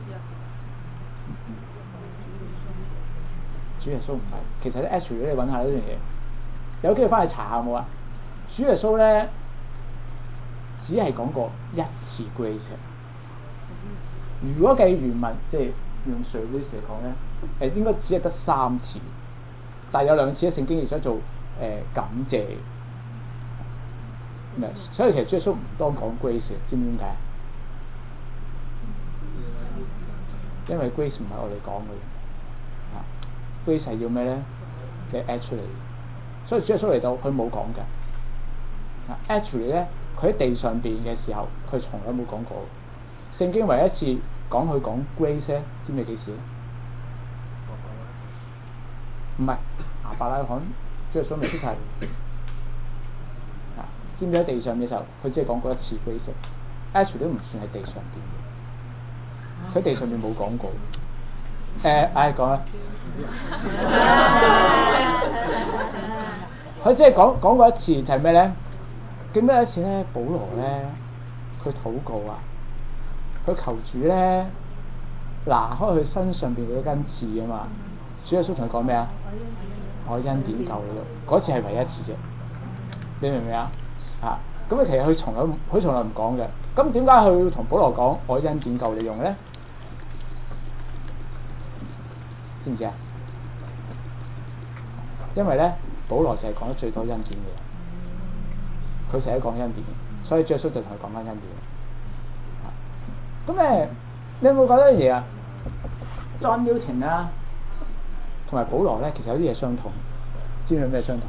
主耶穌唔係，其實咧 actually 你揾下呢樣嘢，有機會翻去查下冇啊？主耶穌咧只係講過一次 grace。如果計原文，即係用 service 嚟講咧，應該只係得3次，但係有2次喺聖經而想做感謝。所以其實主耶穌唔當講 grace 嘅，知唔知點解？因為 grace 唔係我哋講嘅，grace 係要咩咧？嘅 actually， 所以主耶穌嚟到佢冇講嘅。actually 咧，佢喺地上邊嘅時候，佢從來冇講過。聖經唯一一次講佢講 grace 咧，知唔知幾時咧？唔係亞伯拉罕，主耶穌未出世。知唔知喺地上嘅時候，佢只係講過1次 grace，actually 都唔算係地上邊嘅，佢地上面冇講過。講啦，佢只係講過1次，就係咩咧？記唔記得一次咧？保羅咧，佢禱告啊，佢求主咧拿開佢身上邊嗰根刺啊嘛。主耶穌同佢講咩啊？我恩典夠你咯，嗰次係唯一一次啫。你明唔明啊？咁其實佢從來唔講嘅。咁點解佢要同保羅講我恩典夠你用咧？知唔知啊？因為咧，保羅就係講得最多恩典嘅，佢成日講恩典，所以主耶穌就同佢講翻恩典。咁你有冇覺得一樣嘢啊 ？John Newton 啦，同埋保羅咧，其實有啲嘢相同，知唔知有咩相同？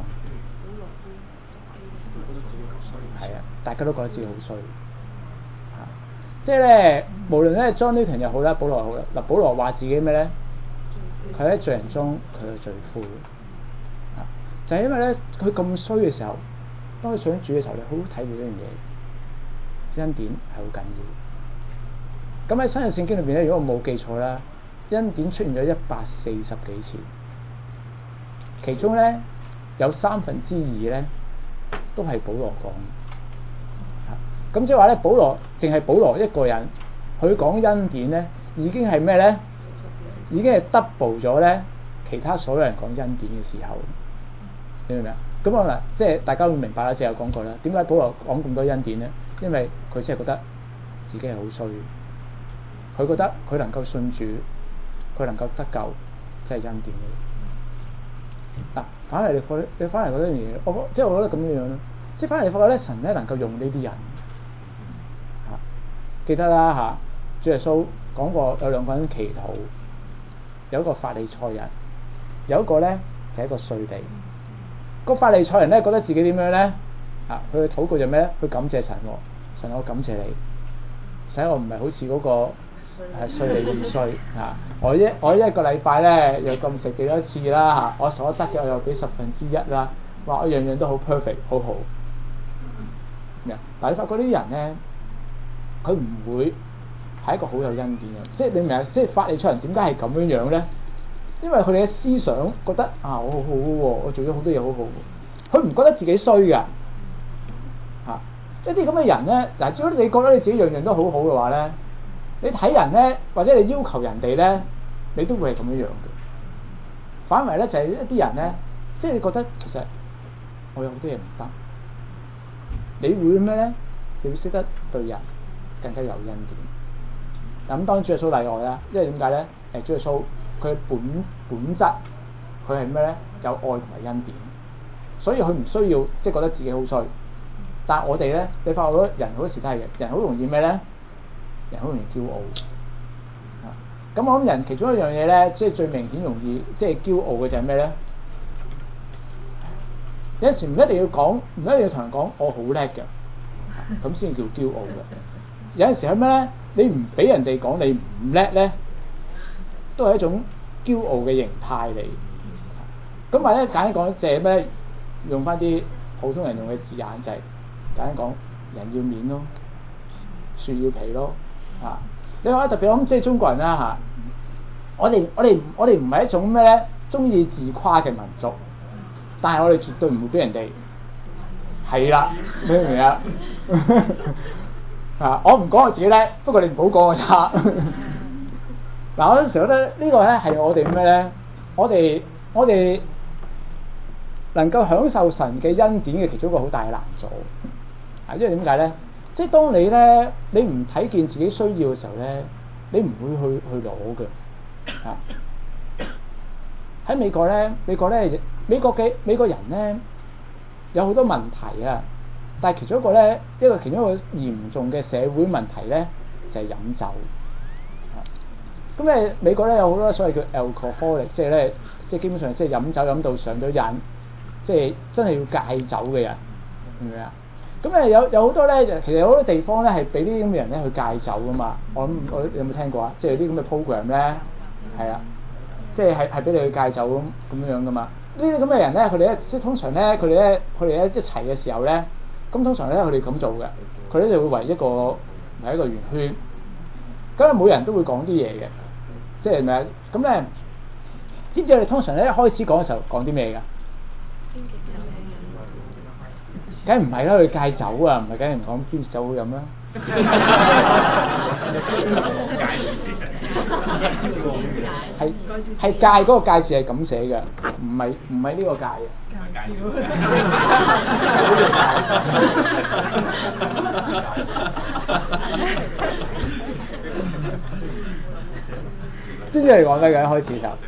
係啊，大家都覺得自己好衰，即係咧，無論咧 John Newton 又好啦，保羅又好啦。嗱，保羅話自己咩咧？佢喺罪人中，佢係罪夫，就係因為咧，佢咁衰嘅時候，當佢想主嘅時候，你好好體會呢樣嘢，恩典係好緊要。咁喺新約聖經裏邊咧，如果我冇記錯啦，恩典出現咗140幾次，其中咧有2/3咧都係保羅講。咁即係話咧，淨係保羅一個人，佢講恩典咧，已經係咩咧？已經係 double 咗咧其他所有人講恩典嘅時候，你明唔明啊？咁我嗱，即係大家會明白啦，即係有講過啦。點解保羅講咁多恩典咧？因為佢真係覺得自己係好衰，佢覺得佢能夠信主，佢能夠得救，真係恩典嚟。嗱，反而你反而覺得樣嘢，我覺得咁樣咯，即係反而你發覺咧，神咧能夠用呢啲人。記得啦主耶穌講過有2個人祈禱，有一個法利賽人，有一個咧就係一個稅吏。個法利賽人咧覺得自己點樣咧？佢嘅禱告就咩咧？佢感謝神喎，神我感謝你，使我唔係好似嗰個稅吏咁衰我一個禮拜咧又禁食幾多次啦我所得嘅我又俾1/10啦，話我樣樣都好 perfect 好好。但係你發覺呢啲人咧？佢唔會係一個好有恩典嘅，即係你明啊？即係法利賽人點解係咁樣咧？因為佢哋嘅思想覺得我好好喎，我做咗好多嘢好好喎，佢唔覺得自己衰㗎一啲咁嘅人咧。嗱，如果你覺得你自己樣樣都好好嘅話咧， 你睇人咧，或者你要求人哋咧，你都會係咁樣樣嘅。反為咧就係一啲人咧，即係你覺得其實我有好多嘢唔得，你會咩咧？你會識得對人更加有恩典。咁當然主耶穌例外啦，因為點解咧？主耶穌佢本質佢係咩咧？有愛同埋恩典，所以佢唔需要即係覺得自己好衰。但係我哋咧，你發覺好多人好多時都係嘅，人好容易咩咧？人好容易驕傲。咁我諗人其中一樣嘢咧，即係最明顯容易即係驕傲嘅就係咩咧？有陣時唔一定要講，唔一定要同人講我好叻嘅，咁先叫驕傲嘅。有陣時係咩咧？你唔俾人哋講你唔叻咧，都係一種驕傲嘅形態嚟。咁或者簡單講，就係咩？用翻啲普通人用嘅字眼，就係簡單講，人要面咯，樹要皮咯。你話特別我諗即係中國人啦嚇，我哋唔係一種咩咧？中意自誇嘅民族，但係我哋絕對唔會俾人哋係啦，明唔明啊？我唔講我自己叻，不過你唔好講我差。嗱，我有陣時覺得呢個咧係我哋咩咧？我哋能夠享受神嘅恩典嘅其中一個好大嘅難阻。因為點解咧？即係當你唔睇見自己需要嘅時候咧，你唔會去攞嘅。喺美國咧，美國人咧有好多問題啊，但係其中一個嚴重嘅社會問題咧就係飲酒。咁美國咧有好多所謂叫 alcoholic， 即係基本上即係飲酒飲到上咗癮，即係真係要戒酒嘅人，明唔明啊？咁有好多咧，其實有好多地方咧係俾呢啲咁嘅人咧去戒酒噶嘛。我有冇聽過啊？即係啲咁嘅 program 咧，係啊，即係俾你去戒酒咁樣噶嘛。呢啲咁嘅人咧，佢哋咧即係通常咧，佢哋咧一齊嘅時候咧，咁通常咧佢哋咁做嘅，佢哋就會圍一個圓圈，咁每人都會講啲嘢嘅，即係咪啊？咁咧，知唔知我哋通常咧一開始講嘅時候講啲咩㗎？梗係唔係啦，佢戒酒啊，唔係梗係唔講邊酒好飲啦。係戒嗰個戒字係咁寫嘅，唔係呢個戒嘅。知唔知你講咩嘅？一開始就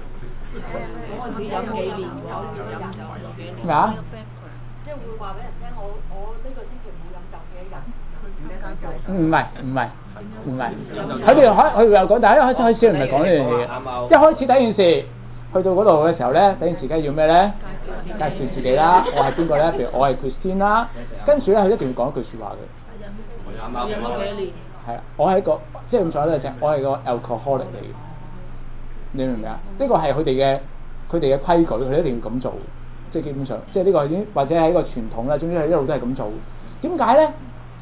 咩啊？ 即係會話俾人聽，我呢個星期冇飲酒嘅人。 唔係，佢又講，但係一開始唔係講呢樣嘢嘅。一開始第一件事去到嗰度嘅時候咧，第一件事梗係要咩咧？介紹自己啦，我係邊個咧？譬如我係 Christine 啦，跟住咧佢一定要講一句説話嘅。 飲咗幾年？ 係啊，我係一個即係咁講咧，就我係個 alcoholic 嚟嘅。你明唔明啊？呢個係佢哋嘅規矩，佢哋一定要咁做。即係基本上，即係呢個已經或者係一個傳統啦。總之係一路都係咁做。點解咧？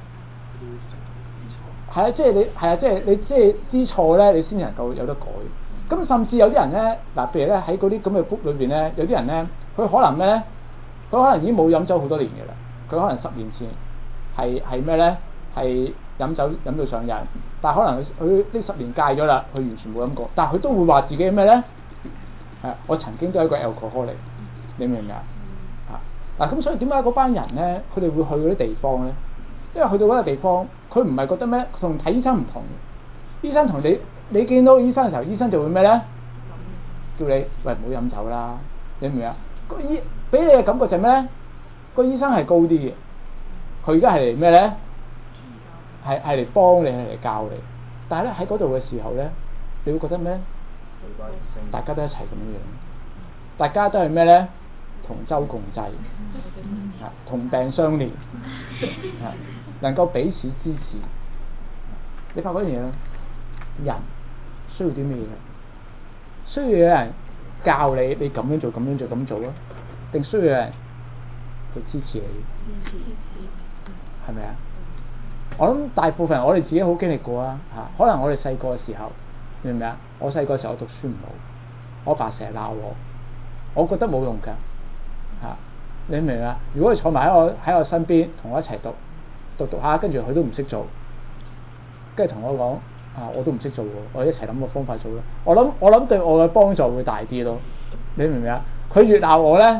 係啊，即係你知錯咧，你先能夠有得改。咁甚至有啲人咧，嗱，譬如咧喺嗰啲咁嘅 group 裏邊咧，有啲人咧，佢可能咩咧？佢可能已經冇飲酒好多年嘅啦。佢可能10年前係咩咧？係飲酒飲到上癮，但係可能佢呢10年戒咗啦，佢完全冇飲過。但係佢都會話自己咩咧？我曾經都係一個 alcoholic。你明唔明啊？嗱，咁所以點解嗰班人咧，佢哋會去嗰啲地方咧？因為去到嗰個地方，佢唔係覺得咩，同睇醫生唔同。醫生同你見到醫生嘅時候，醫生就會咩咧？叫你喂，唔好飲酒啦。你明唔明啊？個醫俾你嘅感覺就係咩咧？個醫生係高啲嘅，佢而家係嚟咩咧？係嚟幫你，係嚟教你。但係咧喺嗰度嘅時候咧，你會覺得咩？大家都一齊咁樣，大家都係咩咧？同舟共濟，同病相憐，能夠彼此支持。你發覺一樣嘢啦，人需要啲咩嘢？需要有人教你咁樣做、咁樣做、咁做啊？定需要有人去支持你？係咪啊？我諗大部分人我哋自己好經歷過啊！可能我哋細個嘅時候，明唔明啊？我細個嘅時候我讀書唔好，我爸成日鬧我覺得冇用㗎。你明唔明啊？如果佢坐埋喺我身邊，同我一齊讀下，跟住佢都唔識做，跟住同我講我都唔識做喎，我一齊諗個方法做咯。我諗對我嘅幫助會大啲咯。你明唔明啊？佢越鬧我咧，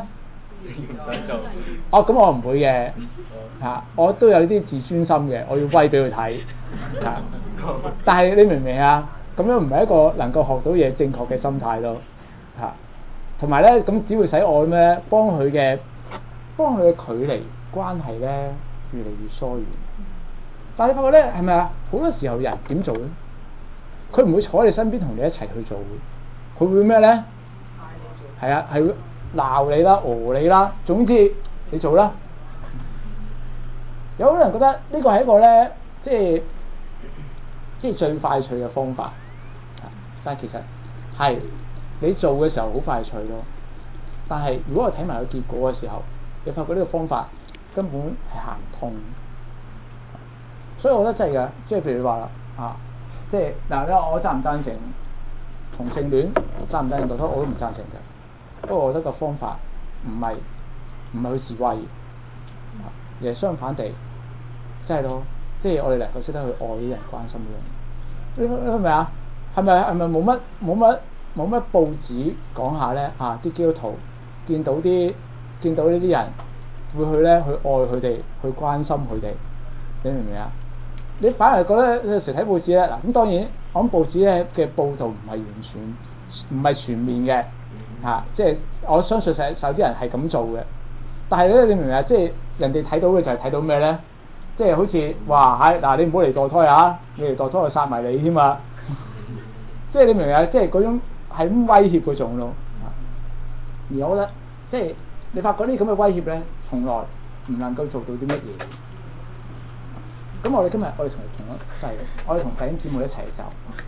咁我唔會嘅我都有啲自尊心嘅，我要威俾佢睇但係你明唔明啊？咁樣唔係一個能夠學到嘢正確嘅心態咯同埋咧，咁只會使我咩幫佢嘅距離關係咧越嚟越疏遠。但係你發覺咧，係咪啊？好多時候人點做咧？佢唔會坐喺你身邊同你一齊去做嘅，佢會咩咧？係啊，係會鬧你啦、你啦，總之你做啦。有好多人覺得呢個係一個咧，即係最快脆嘅方法，但係其實係你做嘅時候好快脆咯。但係如果我睇埋個結果嘅時候，你發覺呢個方法根本係行唔通。所以我覺得真係嘅，即係譬如話即係嗱，我贊唔贊成同性戀？贊唔贊成墮胎？我都唔贊成嘅。不過我覺得個方法唔係去示威，而係相反地，即係咯，即係我哋能夠識得去愛啲人、關心啲人。你係咪啊？係咪冇乜報紙講下咧？啲基督徒見到呢啲人會去咧去愛佢哋，去關心佢哋。你明唔明啊？你反而覺得有時睇報紙咧咁當然我諗報紙咧嘅報導唔係完全唔係全面嘅即係我相信有啲人係咁做嘅。但係咧，你明唔明啊？即係人哋睇到嘅就係睇到咩咧？即係好似話嗱，你唔好嚟墮胎你嚟墮胎我殺埋你添啊！即係你明唔明啊？即係嗰種係咁威脅嗰種咯。而我覺得即係你發覺呢啲咁嘅威脅咧，從來唔能夠做到啲乜嘢。咁我哋今日我哋同一齊，我哋同弟兄姊妹一齊走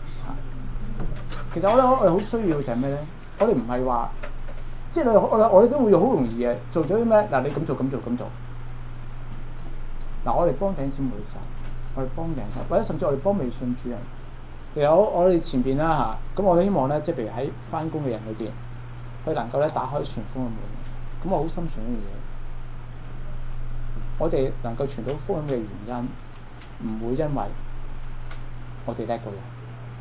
其實我哋好需要就係咩咧？我哋唔係話即係我哋都會好容易嘅做咗啲咩嗱？你咁做。嗱，我哋幫弟兄姊妹走，我哋幫人走，或者甚至我哋幫未信主人。譬如我哋前邊啦咁我哋希望咧，即係譬如喺返工嘅人裏邊，佢能夠咧打開傳福音嘅門。咁我好深信一樣嘢，我哋能夠傳到福音嘅原因，唔會因為我哋叻過人，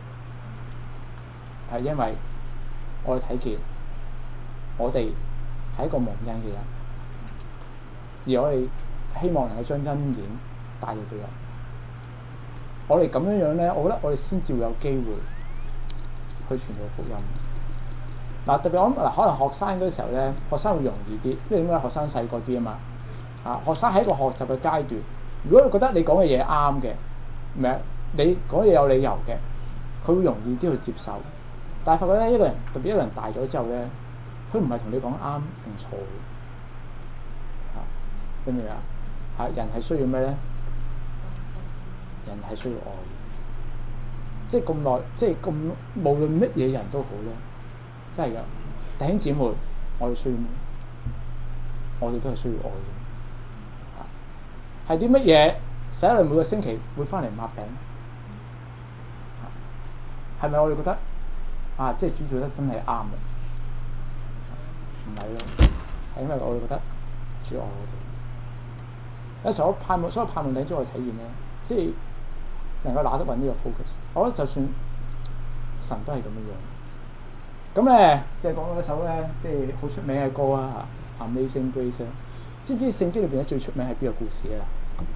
係因為我哋睇見我哋係一個蒙恩嘅人，而我哋希望能夠將恩典帶到俾人。我哋咁樣咧，我覺得我哋先至會有機會去傳到福音。特別我諗可能學生嗰時候咧，學生會容易啲，因為點解學生細個啲啊嘛。學生喺一個學習嘅階段，如果佢覺得你講嘅嘢啱嘅，你講嘢有理由嘅，佢會容易啲去接受。但係發覺咧，特別一個人大咗之後咧，佢唔係同你講啱定錯嘅。明唔明啊？人係需要咩咧？人係需要愛，即係咁耐，即係咁無論乜嘢人都好咧，真係噶弟兄姊妹，我哋需要咩？我哋都係需要愛嘅。係啲乜嘢使我哋每個星期會翻嚟抹餅？係咪我哋覺得即係主做得真係啱嘅？唔係咯，係因為我哋覺得主愛我哋。有時候所有盼望弟兄我體驗咧，即係能夠拿得穩呢個 focus。我覺得就算神都係咁樣。咁咧，即係講嗰一首咧，即係好出名嘅歌啊，Amazing Grace。知唔知聖經裏邊咧最出名係邊個故事啊？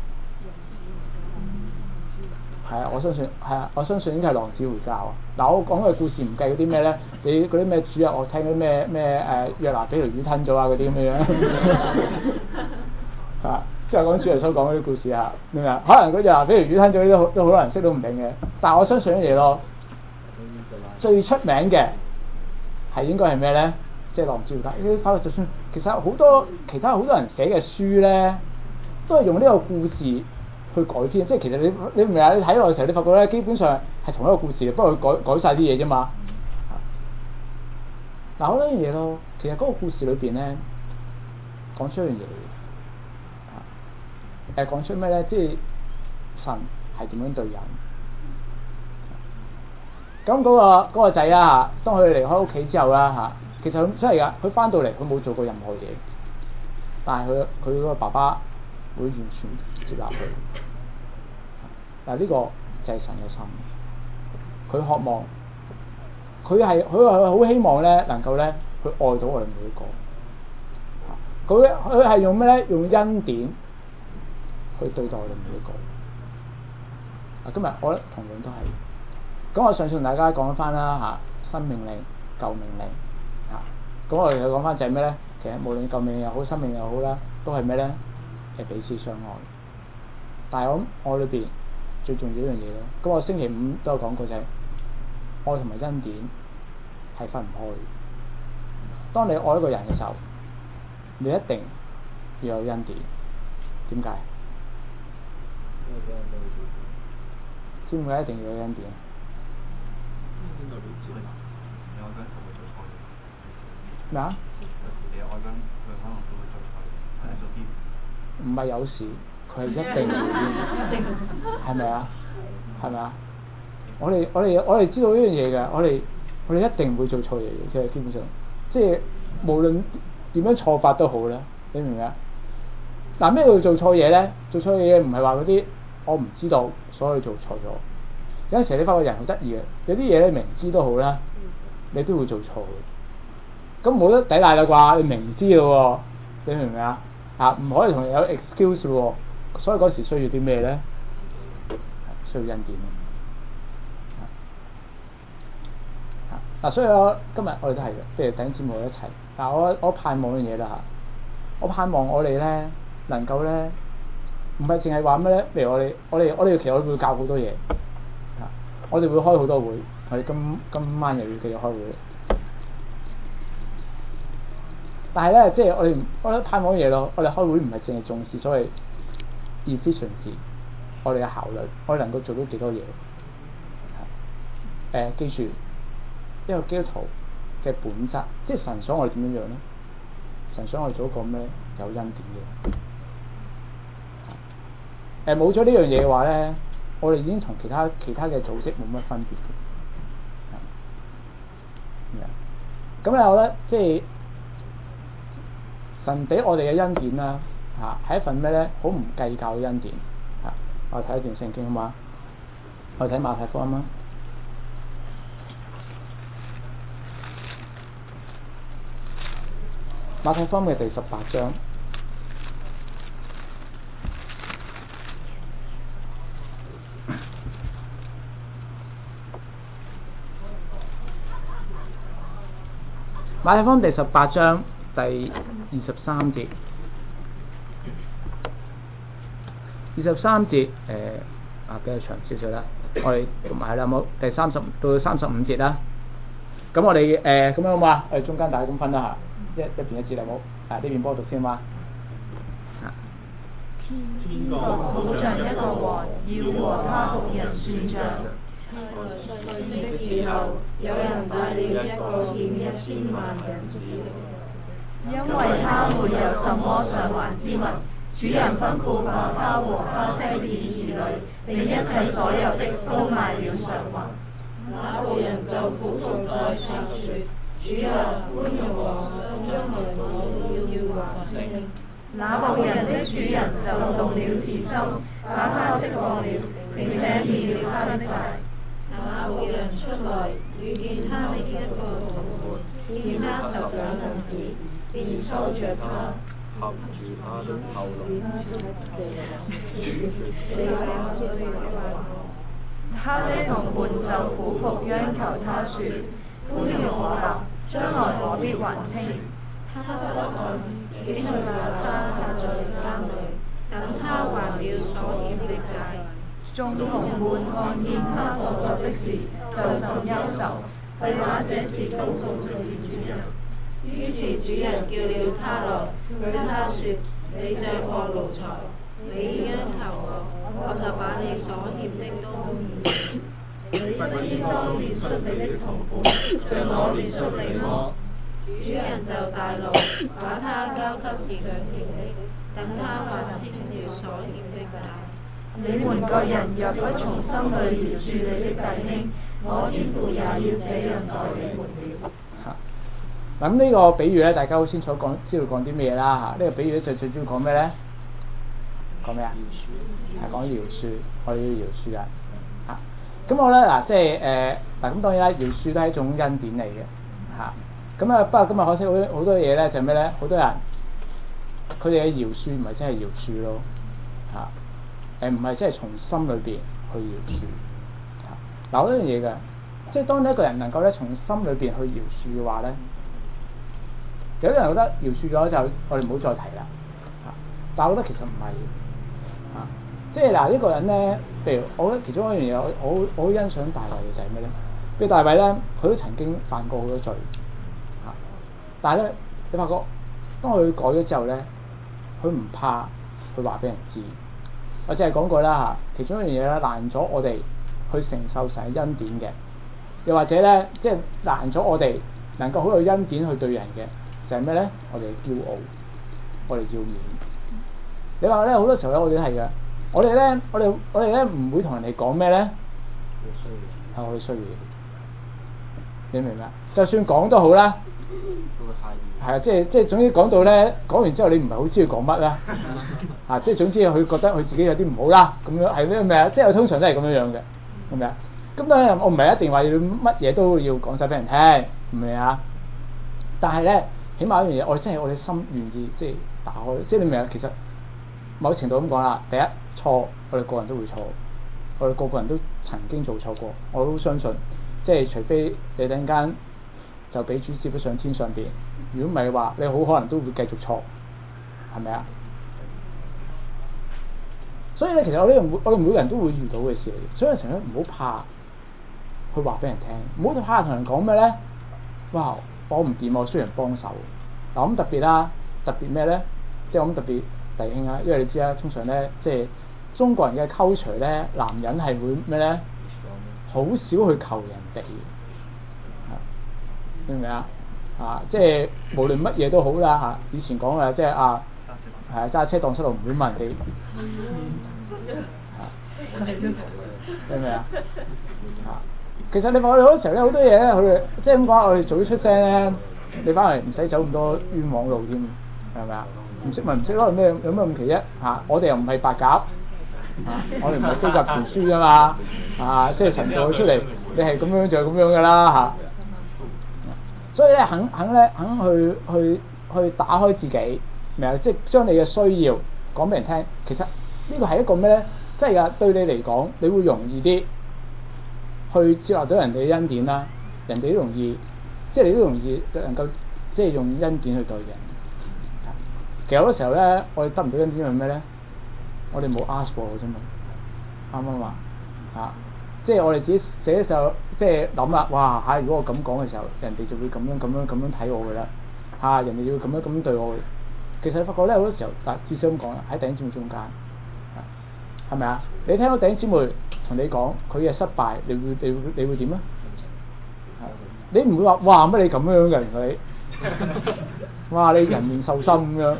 我相信應該係浪子回家啊！我講嘅故事唔計嗰啲咩咧，你嗰啲咩主日我聽嗰啲咩約拿俾條魚吞咗嗰啲咁嘅樣即係講主耶穌講嗰啲故事明唔明？可能佢約拿俾條魚吞咗啲都好多人識都唔定嘅，但係我相信一樣嘢咯，最出名嘅係應該係咩咧？即係浪子回家。你發覺就算其實好多其他好多人寫嘅書咧，都係用呢個故事去改編，即係其實你唔明啊？你睇落嘅時候，你發覺咧，基本上係同一個故事，不過佢改晒啲嘢啫嘛。好多樣嘢咯，其實嗰個故事裏邊咧，講出一樣嘢，講出咩咧？即係神係點樣對人。咁嗰個仔當佢離開屋企之後啦其實真係㗎，佢翻到嚟佢冇做過任何嘢，但係佢嗰個爸爸會完全接納佢。呢個就係神嘅心。 佢渴望，佢係好希望咧能夠咧去愛到我哋每一個。佢係用咩咧？用恩典去對待我哋每一個。今日我覺得同樣都係。咁我上次同大家講翻啦新命令、舊命令咁我哋講翻就係咩咧？其實無論舊命令又好、新命令又好啦，都係咩咧？係彼此相愛。但係我裏邊最重要一樣嘢咯。咁我星期五都有講過就係愛同埋恩典係分唔開。當你愛一個人嘅時候，你一定要有恩典。點解？知唔知一定要有恩典？咩啊？唔係有時，佢係一定會，係咪啊？係咪啊？我哋知道呢樣嘢嘅，我哋一定會做錯嘢嘅，即係基本上，即係無論點樣錯法都好啦，你明唔明啊？嗱，咩叫做錯嘢咧？做錯嘢唔係話嗰啲我唔知道，所以做錯咗。有陣時你發覺人好得意嘅，有啲嘢你明知都好啦，你都會做錯嘅。咁冇得抵賴啦啩？你明知嘅喎，你明唔明啊？唔可以同人有 excuse 嘅喎，所以嗰時需要啲咩咧？需要恩典所以今日我哋都係嘅，譬如弟兄姊妹一齊。但我盼望嘅嘢啦我盼望我哋咧能夠咧，唔係淨係話咩咧？譬如我哋其實我哋會教好多嘢我哋會開好多會。我哋今晚又要繼續開會。但係咧，即係我哋盼望嘅嘢咯。我哋開會唔係淨係重視所謂 efficiency， 我哋嘅效率，我哋能夠做到幾多嘢？記住一個基督徒嘅本質，即係神想我哋點樣樣咧？神想我哋做一個咩有恩典嘅。冇咗呢樣嘢嘅話咧，我哋已經同其他嘅組織冇乜分別嘅。咁咧，我覺得即係神俾我哋嘅恩典啦，係一份咩咧？好唔計較嘅恩典。我睇一段聖經好嘛？我睇馬太福音啦。馬太福音嘅第18章。馬太福音第18章第23節。23節比較長少少啦，我哋同埋啦，冇第30到35節啦。咁我哋咁樣好嘛？我哋中間大家咁分啦一邊一節啦，冇呢邊幫我讀先嘛。 天國好像一個王要和他僕人算賬。歲的時候，有人帶了一個欠1000萬人之人，因為他沒有什麼償還之物。主人吩咐把他和他妻子兒女並一切所有的都賣了償還。那僕人就俯伏在地說：主啊，寬容我，將來我要還清。那僕人的主人就動了慈心，把他釋放了，並且免了他的債。那僕人出來遇見他的一個同伴，欠他10兩銀子，便收着他，合住他的頭顱。他的同伴就俯伏央求他說：寬容我吧，將來我必還清。他不肯，竟去把他撒在監裏，等他還了所欠的債。眾同伴看見他所作的事，就甚憂愁，去把這事告訴其主人。於是主人叫了他來，對他說：你這過路財，你央求我，我就把你所欠的都免了。你不應當憐恤你的同伴，像我憐恤你麼？主人就大怒，把他交給持強權的，等他還清了所欠的債。你們各人若不從心裏憐恤你的弟兄，我天父也要這樣待你們了。 咁呢個比喻咧，大家好清楚知道講啲咩啦呢個比喻咧最主要講咩咧？講咩啊？係講饒恕，我哋要饒恕咁我咧嗱，即係嗱，咁當然啦，饒恕都係一種恩典嚟嘅嚇。咁啊，不過今日可惜好多嘢咧，就係咩咧？好多人佢哋嘅饒恕唔係真係饒恕咯嚇，唔係真係從心裏邊去饒恕嚇。嗱，好多樣嘢嘅，即係當一個人能夠咧從心裏邊去饒恕嘅話咧，有啲人覺得饒恕咗就我哋唔好再提啦嚇，但係我覺得其實唔係嚇。即係嗱，呢個人咧，譬如我覺得其中一樣嘢，我好欣賞大衛嘅就係咩咧？譬如大衛咧，佢都曾經犯過好多罪嚇，但係咧，你發覺當佢改咗之後咧，佢唔怕去話俾人知。我淨係講過啦嚇，其中一樣嘢咧，難咗我哋去承受神嘅恩典嘅，又或者咧，即係難咗我哋能夠好有恩典去對人嘅，就係咩咧？我哋嘅驕傲，我哋要面。你話咧，好多時候咧，我哋都係嘅。我哋咧唔會同人哋講咩咧？係我哋需要，你明唔明啊？就算講都好啦，係啊，即係總之講到咧，講完之後你唔係好知佢講乜啦，啊，即係總之佢覺得佢自己有啲唔好啦，咁樣係咩咩啊？即係通常都係咁樣樣嘅，係咪啊？咁當然我唔係一定話要乜嘢都要講晒俾人聽，唔係啊？但係咧，起碼一樣嘢，我哋心願意即係打開，即係你明啊？其實某程度咁講啦，第一錯，我哋個人都會錯，我哋個人都曾經做錯過，我都相信，即係除非你突然間就俾主接咗上天上邊，如果唔係嘅話，你好可能都會繼續錯，係咪啊？所以咧，其實我哋每個人都會遇到嘅事嚟嘅，所以成日唔好怕去話俾人聽，唔好怕同人講咩咧？哇，我唔掂，我需要人幫手。嗱，咁特別啦，特別咩咧？即係我諗特別弟兄啊，因為你知啦，通常咧，即係中國人嘅culture咧，男人係會咩咧？好少去求人哋，明唔明啊？即係無論乜嘢都好啦嚇。以前講嘅即係揸車蕩失路唔會問人哋，明唔明啊？其實你話我哋好多時候咧，好多嘢咧，佢哋即係咁講，我哋早啲出聲咧，你翻嚟唔使走咁多冤枉路添，係咪啊？唔識咪唔識咯，有咩咁奇啫？我哋又唔係白鴿，我哋唔係飛鴿傳書噶嘛，即係神導佢出嚟，你係咁樣就係咁樣噶啦嚇。所以咧，肯去打開自己，明啊？即係將你嘅需要講俾人聽。其實呢個係一個咩咧？即係對你嚟講，你會容易啲去接納到人哋嘅恩典啦。人哋都容易，即係你都容易能夠即係用恩典去對人。其實好多時候咧，我哋得唔到恩典係咩咧？我哋冇 ask 過嘅啫嘛，啱唔啱啊？即係我哋自己寫嘅時候，即係諗啦，哇如果我咁講嘅時候，人哋就會咁樣睇我嘅啦，人哋要咁樣對我嘅。其實你發覺咧，好多時候，至少咁講啦，喺弟兄姊妹中間，係咪啊？你聽到弟兄姊妹同你講佢嘅失敗，你會點啊？你唔會話哇乜你咁樣嘅原來你，哇你人面獸心咁樣，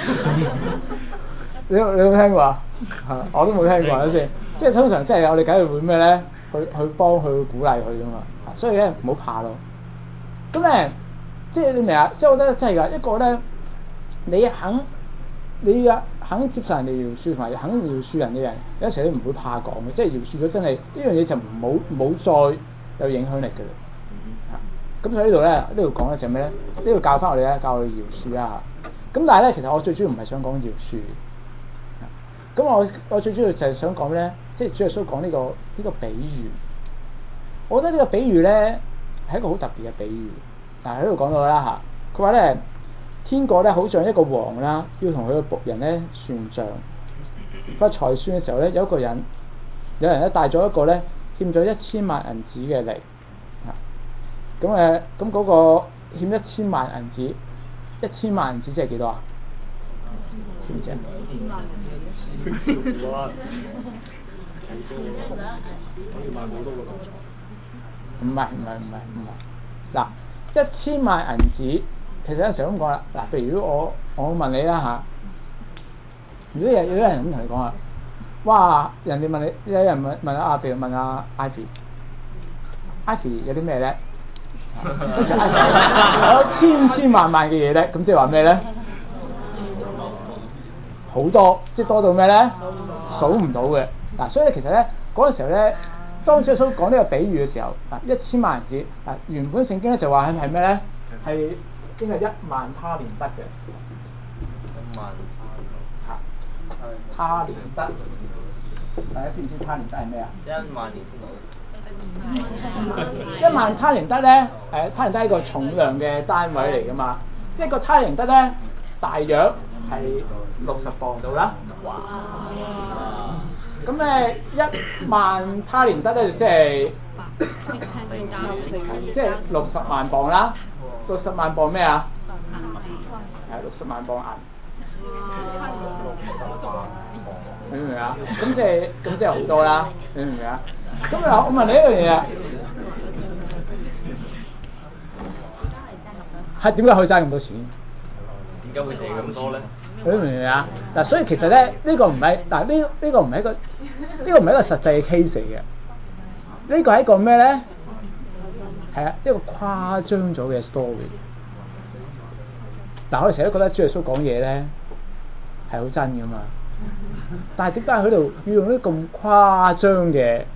你有冇聽過啊？我都冇聽過先。即係通常即係我哋梗係會咩咧？去幫佢鼓勵佢噶嘛。所以咧唔好怕咯。咁咧即係你明啊？即係我覺得真係㗎，一個咧你肯接受人哋饒恕同埋肯饒恕人嘅人，有時你唔會怕講嘅。即係饒恕咗真係呢樣嘢就冇再有影響力㗎啦。咁所以呢度講咧就係咩咧？呢度教翻我哋咧，教我哋饒恕啊。咁但係咧，其實我最主要唔係想講饒恕。咁我最主要就係想講咧，即係主耶穌講呢個比喻。我覺得呢個比喻咧係一個好特別嘅比喻。嗱喺度講到啦嚇，佢話咧天國咧好像一個王啦，要同佢嘅僕人咧算賬。發財算嘅時候咧，有人咧帶咗一個咧欠咗1000萬銀子嘅嚟。咁嗰個欠1000萬銀子，1000萬銀子即係幾多啊？知唔知啊？唔係。嗱，1000萬銀子，其實有時候咁講啦。嗱，譬如如果我問你啦嚇，如果有人咁同你講啊，哇！人哋問你，有人問譬如問阿 Ivy 有啲咩咧？跟住 Ivy 有千萬嘅嘢咧，咁即係話咩咧？好多，即係多到咩咧？數唔到嘅。嗱，所以其實咧嗰陣時候咧， 當主耶穌講呢個比喻嘅時候，1000萬銀子原本聖經咧就話係咩咧？係應該係1萬他連得嘅。 1萬他連得，大家知唔知他連得係咩啊 1萬年先攞。 1萬他連得咧，他連得係一個重量嘅單位嚟噶嘛。一個他連得咧，大約係60磅到啦。咁咧1萬他連得咧，即係60萬磅啦。60萬磅咩啊？係60萬磅銀。你明唔明啊？咁即係好多啦，你明唔明啊？咁我問你一樣嘢啊，係點解可以爭咁多錢？ 點解會借咁多咧？ 你明唔明啊？嗱，所以其實咧，呢個唔係，嗱呢個唔係一個，呢個唔係一個實際嘅 case 嚟嘅。呢個係一個咩咧？係啊，一個誇張咗嘅 story。嗱，我哋成日都覺得主耶穌講嘢咧係好真噶嘛，但係點解喺度要用啲咁誇張嘅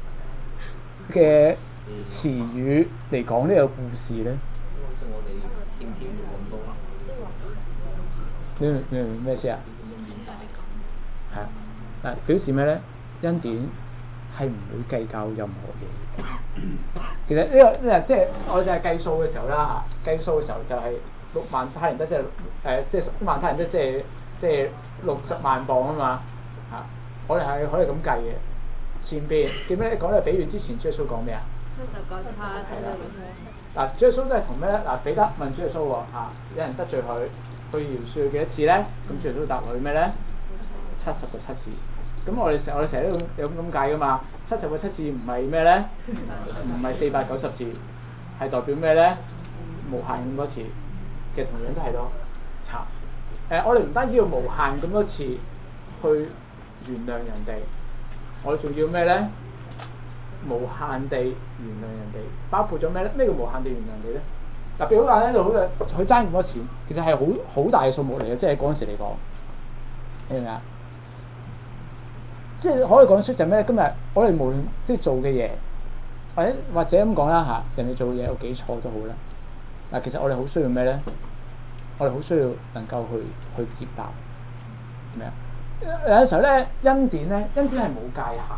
詞語嚟講呢個故事咧？ 好似我哋天天咁多。 你明咩意思啊？係啊，嗱，表示咩咧？恩典係唔會計較任何嘢。其實呢個即係我哋係計數嘅時候啦嚇，計數嘅時候就係6萬他連得，即係1萬他連得，即係60萬磅啊嘛嚇。我哋係可以咁計嘅。前邊記唔記得講呢個比喻之前，主耶穌講咩啊？係啦。嗱，主耶穌都係同咩咧？嗱，彼得問主耶穌喎嚇，有人得罪佢，佢饒恕佢幾多次咧？咁主耶穌答佢咩咧？70個7次。咁我哋成日都有咁解噶嘛？70個7次唔係咩咧？唔係490次，係代表咩咧？無限咁多次嘅，同樣都係咯。我哋唔單止要無限咁多次去原諒人哋，我哋仲要咩咧？無限地原諒人哋，包括咗咩咧？咩叫無限地原諒人哋咧？特別好簡單，好嘅，佢爭咁多錢，其實係好大嘅數目嚟嘅，即係嗰陣時嚟講，你明唔明啊？即係可以講出就係咩？今日我哋無論即係做嘅嘢，或者咁講啦嚇，人哋做嘅嘢有幾錯都好啦。嗱，其實我哋好需要咩咧？我哋好需要能夠去接納，係咪啊？有陣時候咧，恩典係冇界限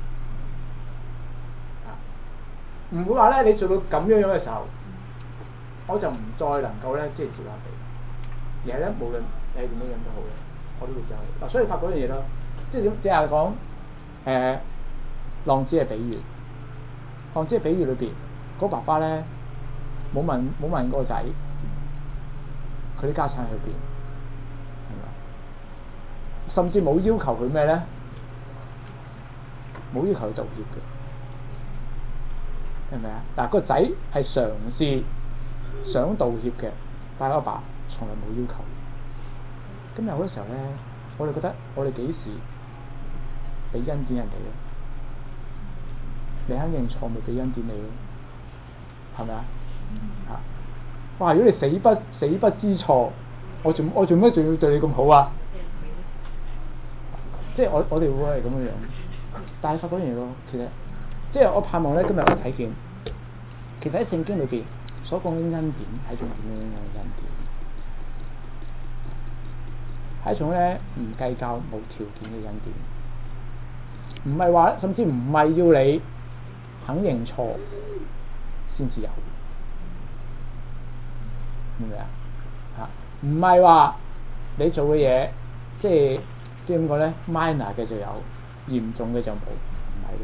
嘅，唔會話咧你做到咁樣嘅時候，我就唔再能夠咧即係接納你，而係咧無論你係點樣都好咧，我都會接納。嗱，所以發嗰樣嘢咯。即係點？即係講浪子嘅比喻。浪子嘅比喻裏邊，嗰爸爸咧冇問個仔，佢啲家產喺邊，係咪？甚至冇要求佢咩咧？冇要求佢道歉嘅，係咪啊？但係個仔係嘗試想道歉嘅，但係阿爸從來冇要求。今日好多時候咧，我哋覺得我哋幾時俾恩典人哋咧？你肯認錯，咪俾恩典你咯，係咪啊？哇！如果你死不知錯，我做咩仲要對你咁好啊？即係我哋會係咁樣樣，但係發覺樣嘢咯，其實即係我盼望咧，今日我睇見，其實喺聖經裏邊所講嘅恩典係一種點樣嘅恩典？係一種咧唔計較無條件嘅恩典，唔係話甚至唔係要你肯認錯先至有，明唔明啊？嚇，唔係話你做嘅嘢即係點講咧 minor 嘅就有，嚴重嘅就冇，唔係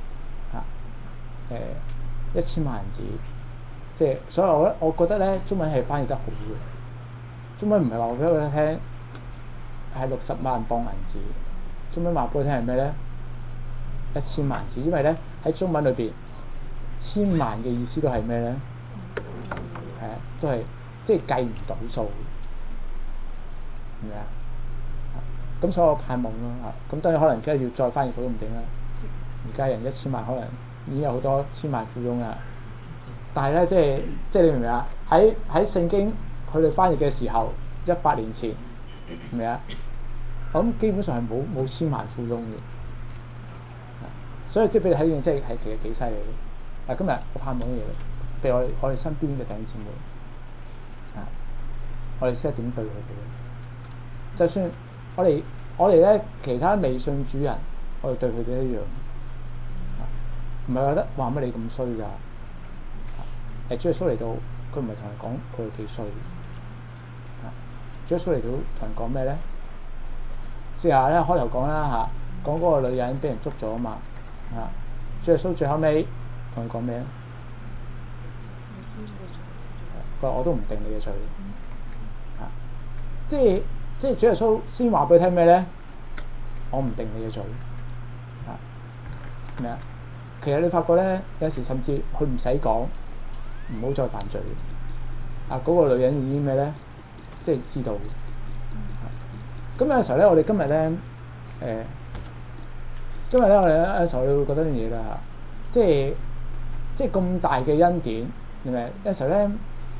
咯嚇。1000萬銀子，即係所以我覺得咧中文係翻譯得好嘅，中文唔係話我俾佢聽。係60萬磅銀子，中文話俾我聽係咩咧？1000萬字，因為咧喺中文裏邊，1000萬嘅意思都係咩咧？都係即係計唔到數，係咪啊？咁所以我盼望咯嚇，咁當然可能而家要再翻譯都唔定啦。而家人1000萬可能已經有好多千萬富翁啦，但係咧即係你明唔明啊？喺聖經佢哋翻譯嘅時候，100年前。係咪啊？我諗基本上係冇千萬富翁嘅， 所以即係俾你睇見，即係其實幾犀利嘅。嗱，今日我盼望嘅嘢，譬如我哋身邊嘅弟兄姊妹，我哋識得點對佢哋。就算我哋咧其他未信主人，我哋對佢哋一樣，唔係覺得話乜你咁衰㗎。主耶穌嚟到，佢唔係同人講佢哋幾衰。主耶穌嚟到同人講咩咧？試下咧開頭講啦嚇，講嗰個女人俾人捉咗啊嘛嚇。主耶穌最後尾同佢講咩咧？佢話我都唔定你嘅罪嚇，即係主耶穌先話俾佢聽咩咧？我唔定你嘅罪嚇，咩啊？其實你發覺咧，有時甚至佢唔使講，唔好再犯罪啊！嗰個女人已經咩咧？即係知道。咁有時候咧，我哋今日咧，我哋有時候你會覺得樣嘢啦嚇，即係咁大嘅恩典，係咪？有時候咧，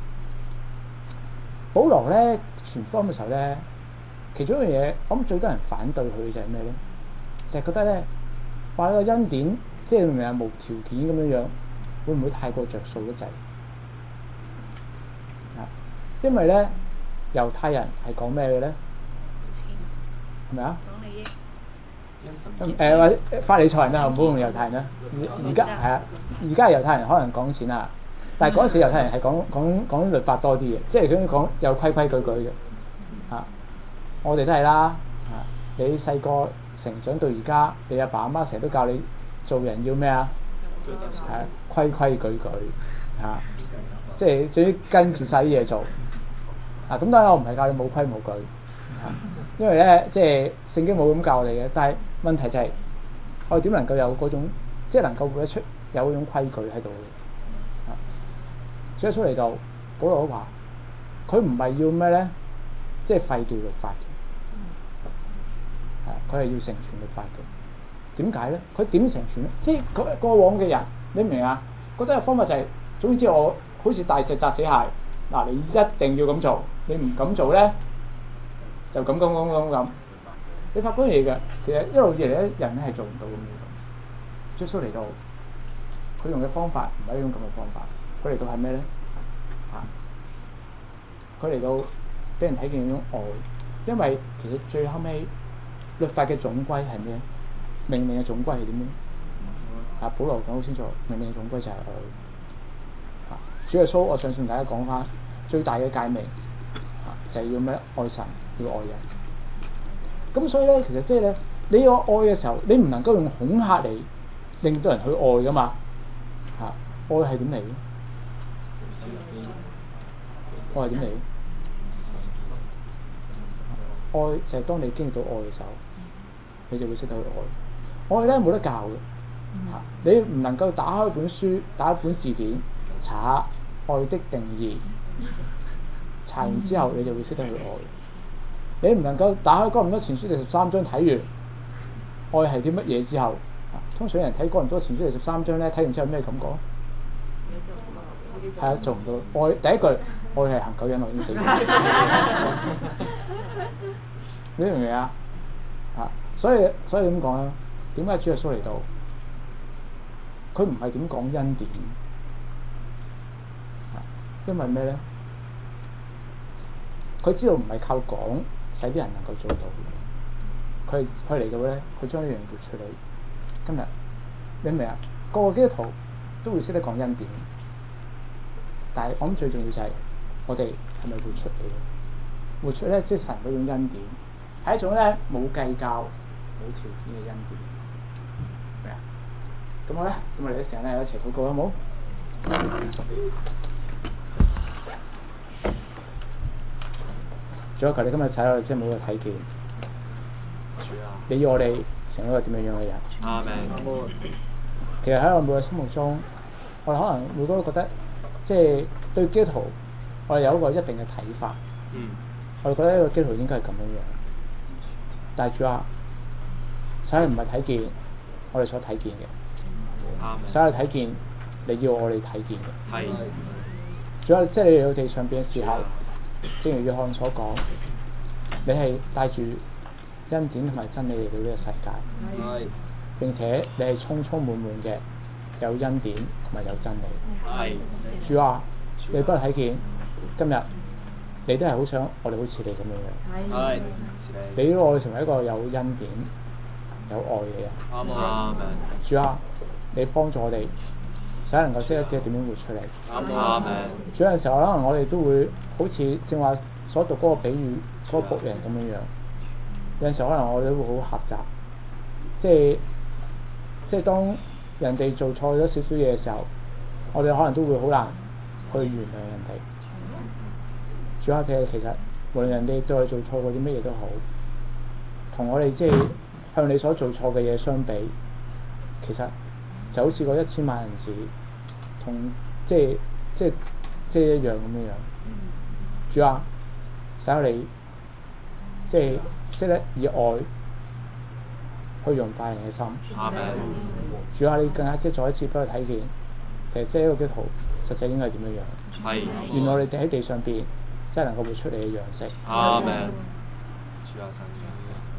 保羅咧傳福音嘅時候咧，其中一樣嘢，我諗最多人反對佢就係咩咧？就係覺得咧，話個恩典即係明明係無條件咁樣樣，會唔會太過着數得滯？因為咧，猶太人係講咩嘅咧？係咪啊？ 講利益。 或者法利賽人啦，唔好用猶太人啦。而家係啊，而家猶太人可能講錢啦，但係嗰陣時猶太人係講律法多啲嘅，即係佢講有規矩嘅嚇。我哋都係啦嚇，你細個成長到而家，你阿爸阿媽成日都教你做人要咩啊？規矩嚇，即係總之跟住晒啲嘢做。咁當然我唔係教你冇規冇矩，因為咧即係聖經冇咁教我哋嘅。但係問題就係我哋點能夠有嗰種即係能夠活得出有嗰種規矩喺度嘅？主耶穌嚟到，保羅話佢唔係要咩咧，即係廢掉律法嘅，佢係要成全律法嘅。點解咧？佢點成全咧？即係過往嘅人，你明唔明啊？覺得嘅方法就係總之我好似大石砸死蟹，嗱你一定要咁做。你唔敢做咧，就咁。你發覺嘢嘅，其實一路以嚟咧，人咧係做唔到咁樣。耶穌嚟到，佢用嘅方法唔係呢種咁嘅方法。佢嚟到係咩咧？佢嚟到俾人睇見呢種愛，因為其實最後尾律法嘅總歸係咩？命令嘅總歸係點樣？保羅講好清楚，命令嘅總歸就係愛。主耶穌，我相信大家講翻最大嘅誡命。就係要咩？愛神，要愛人。咁所以咧，其實即係咧，你有愛嘅時候，你唔能夠用恐嚇嚟令到人去愛噶嘛。愛係點嚟嘅？愛係點嚟嘅？愛就係當你經歷到愛嘅時候，你就會識得去愛。愛咧冇得教嘅。你唔能夠打開本書，打開本字典，查下愛的定義。查完之後，你就會識得去愛。你唔能夠打開《哥林多前書》第13章睇完愛係啲乜嘢之後，通常人睇《哥林多前書》第13章咧，睇完之後咩感覺？係做唔到。愛第一句，愛係恒久忍耐，已經死咗。你明唔明啊？所以咁講啦。點解主耶穌嚟到？佢唔係點講恩典，因為咩咧？佢知道唔係靠講使啲人能夠做到，佢嚟到咧，佢將呢樣嘢活出嚟。今日你明唔明啊？個個基督徒都會識得講恩典，但係我諗最重要就係我哋係咪活出嚟？活出咧，即係神嗰種恩典，係一種咧冇計較、冇條件嘅恩典。明啊？咁我咧，咁我哋啲成日咧一齊禱告好冇？主啊，求你今日使我哋即係每個睇見，你要我哋成為一個點樣樣嘅人？ 阿們。 其實喺我每個心目中，我哋可能每個都覺得，即係對基督徒，我哋有一個一定嘅睇法。我哋覺得呢個基督徒應該係咁樣樣。但係主啊，使我哋唔係睇見我哋所睇見嘅，使我哋睇見你要我哋睇見嘅。 係。 主啊，即係你嚟到地上邊嘅時候。正如約翰所講，你係帶住恩典同埋真理嚟到呢個世界。 並且你係充充滿滿嘅，有恩典同埋有真理。 係。 主啊，你不如睇見今日你都係好想我哋好似你咁樣樣。 係。 你要我哋成為一個有恩典、有愛嘅人。 啱啊！ 主啊，你幫助我哋，使能夠識得點樣活出嚟。 啱啊！ 主有陣時候可能我哋都會好似正話所讀嗰個比喻嗰個僕人咁樣樣。有陣時候可能我哋都會好狹窄，即係當人哋做錯咗少少嘢嘅時候，我哋可能都會好難去原諒人哋。主啊，其實無論人哋對我哋做錯過啲乜嘢都好，同我哋向你所做錯嘅嘢相比，其實就好似個1000萬人子，同即係一樣咁樣樣。主啊，使我哋識得以愛去融化人嘅心。主啊，你更加再一次俾我睇見，其實一個基督徒實際應該係點樣樣。 係。 原來我哋喺地上邊真係能夠活出你嘅樣式。 阿們。主啊，神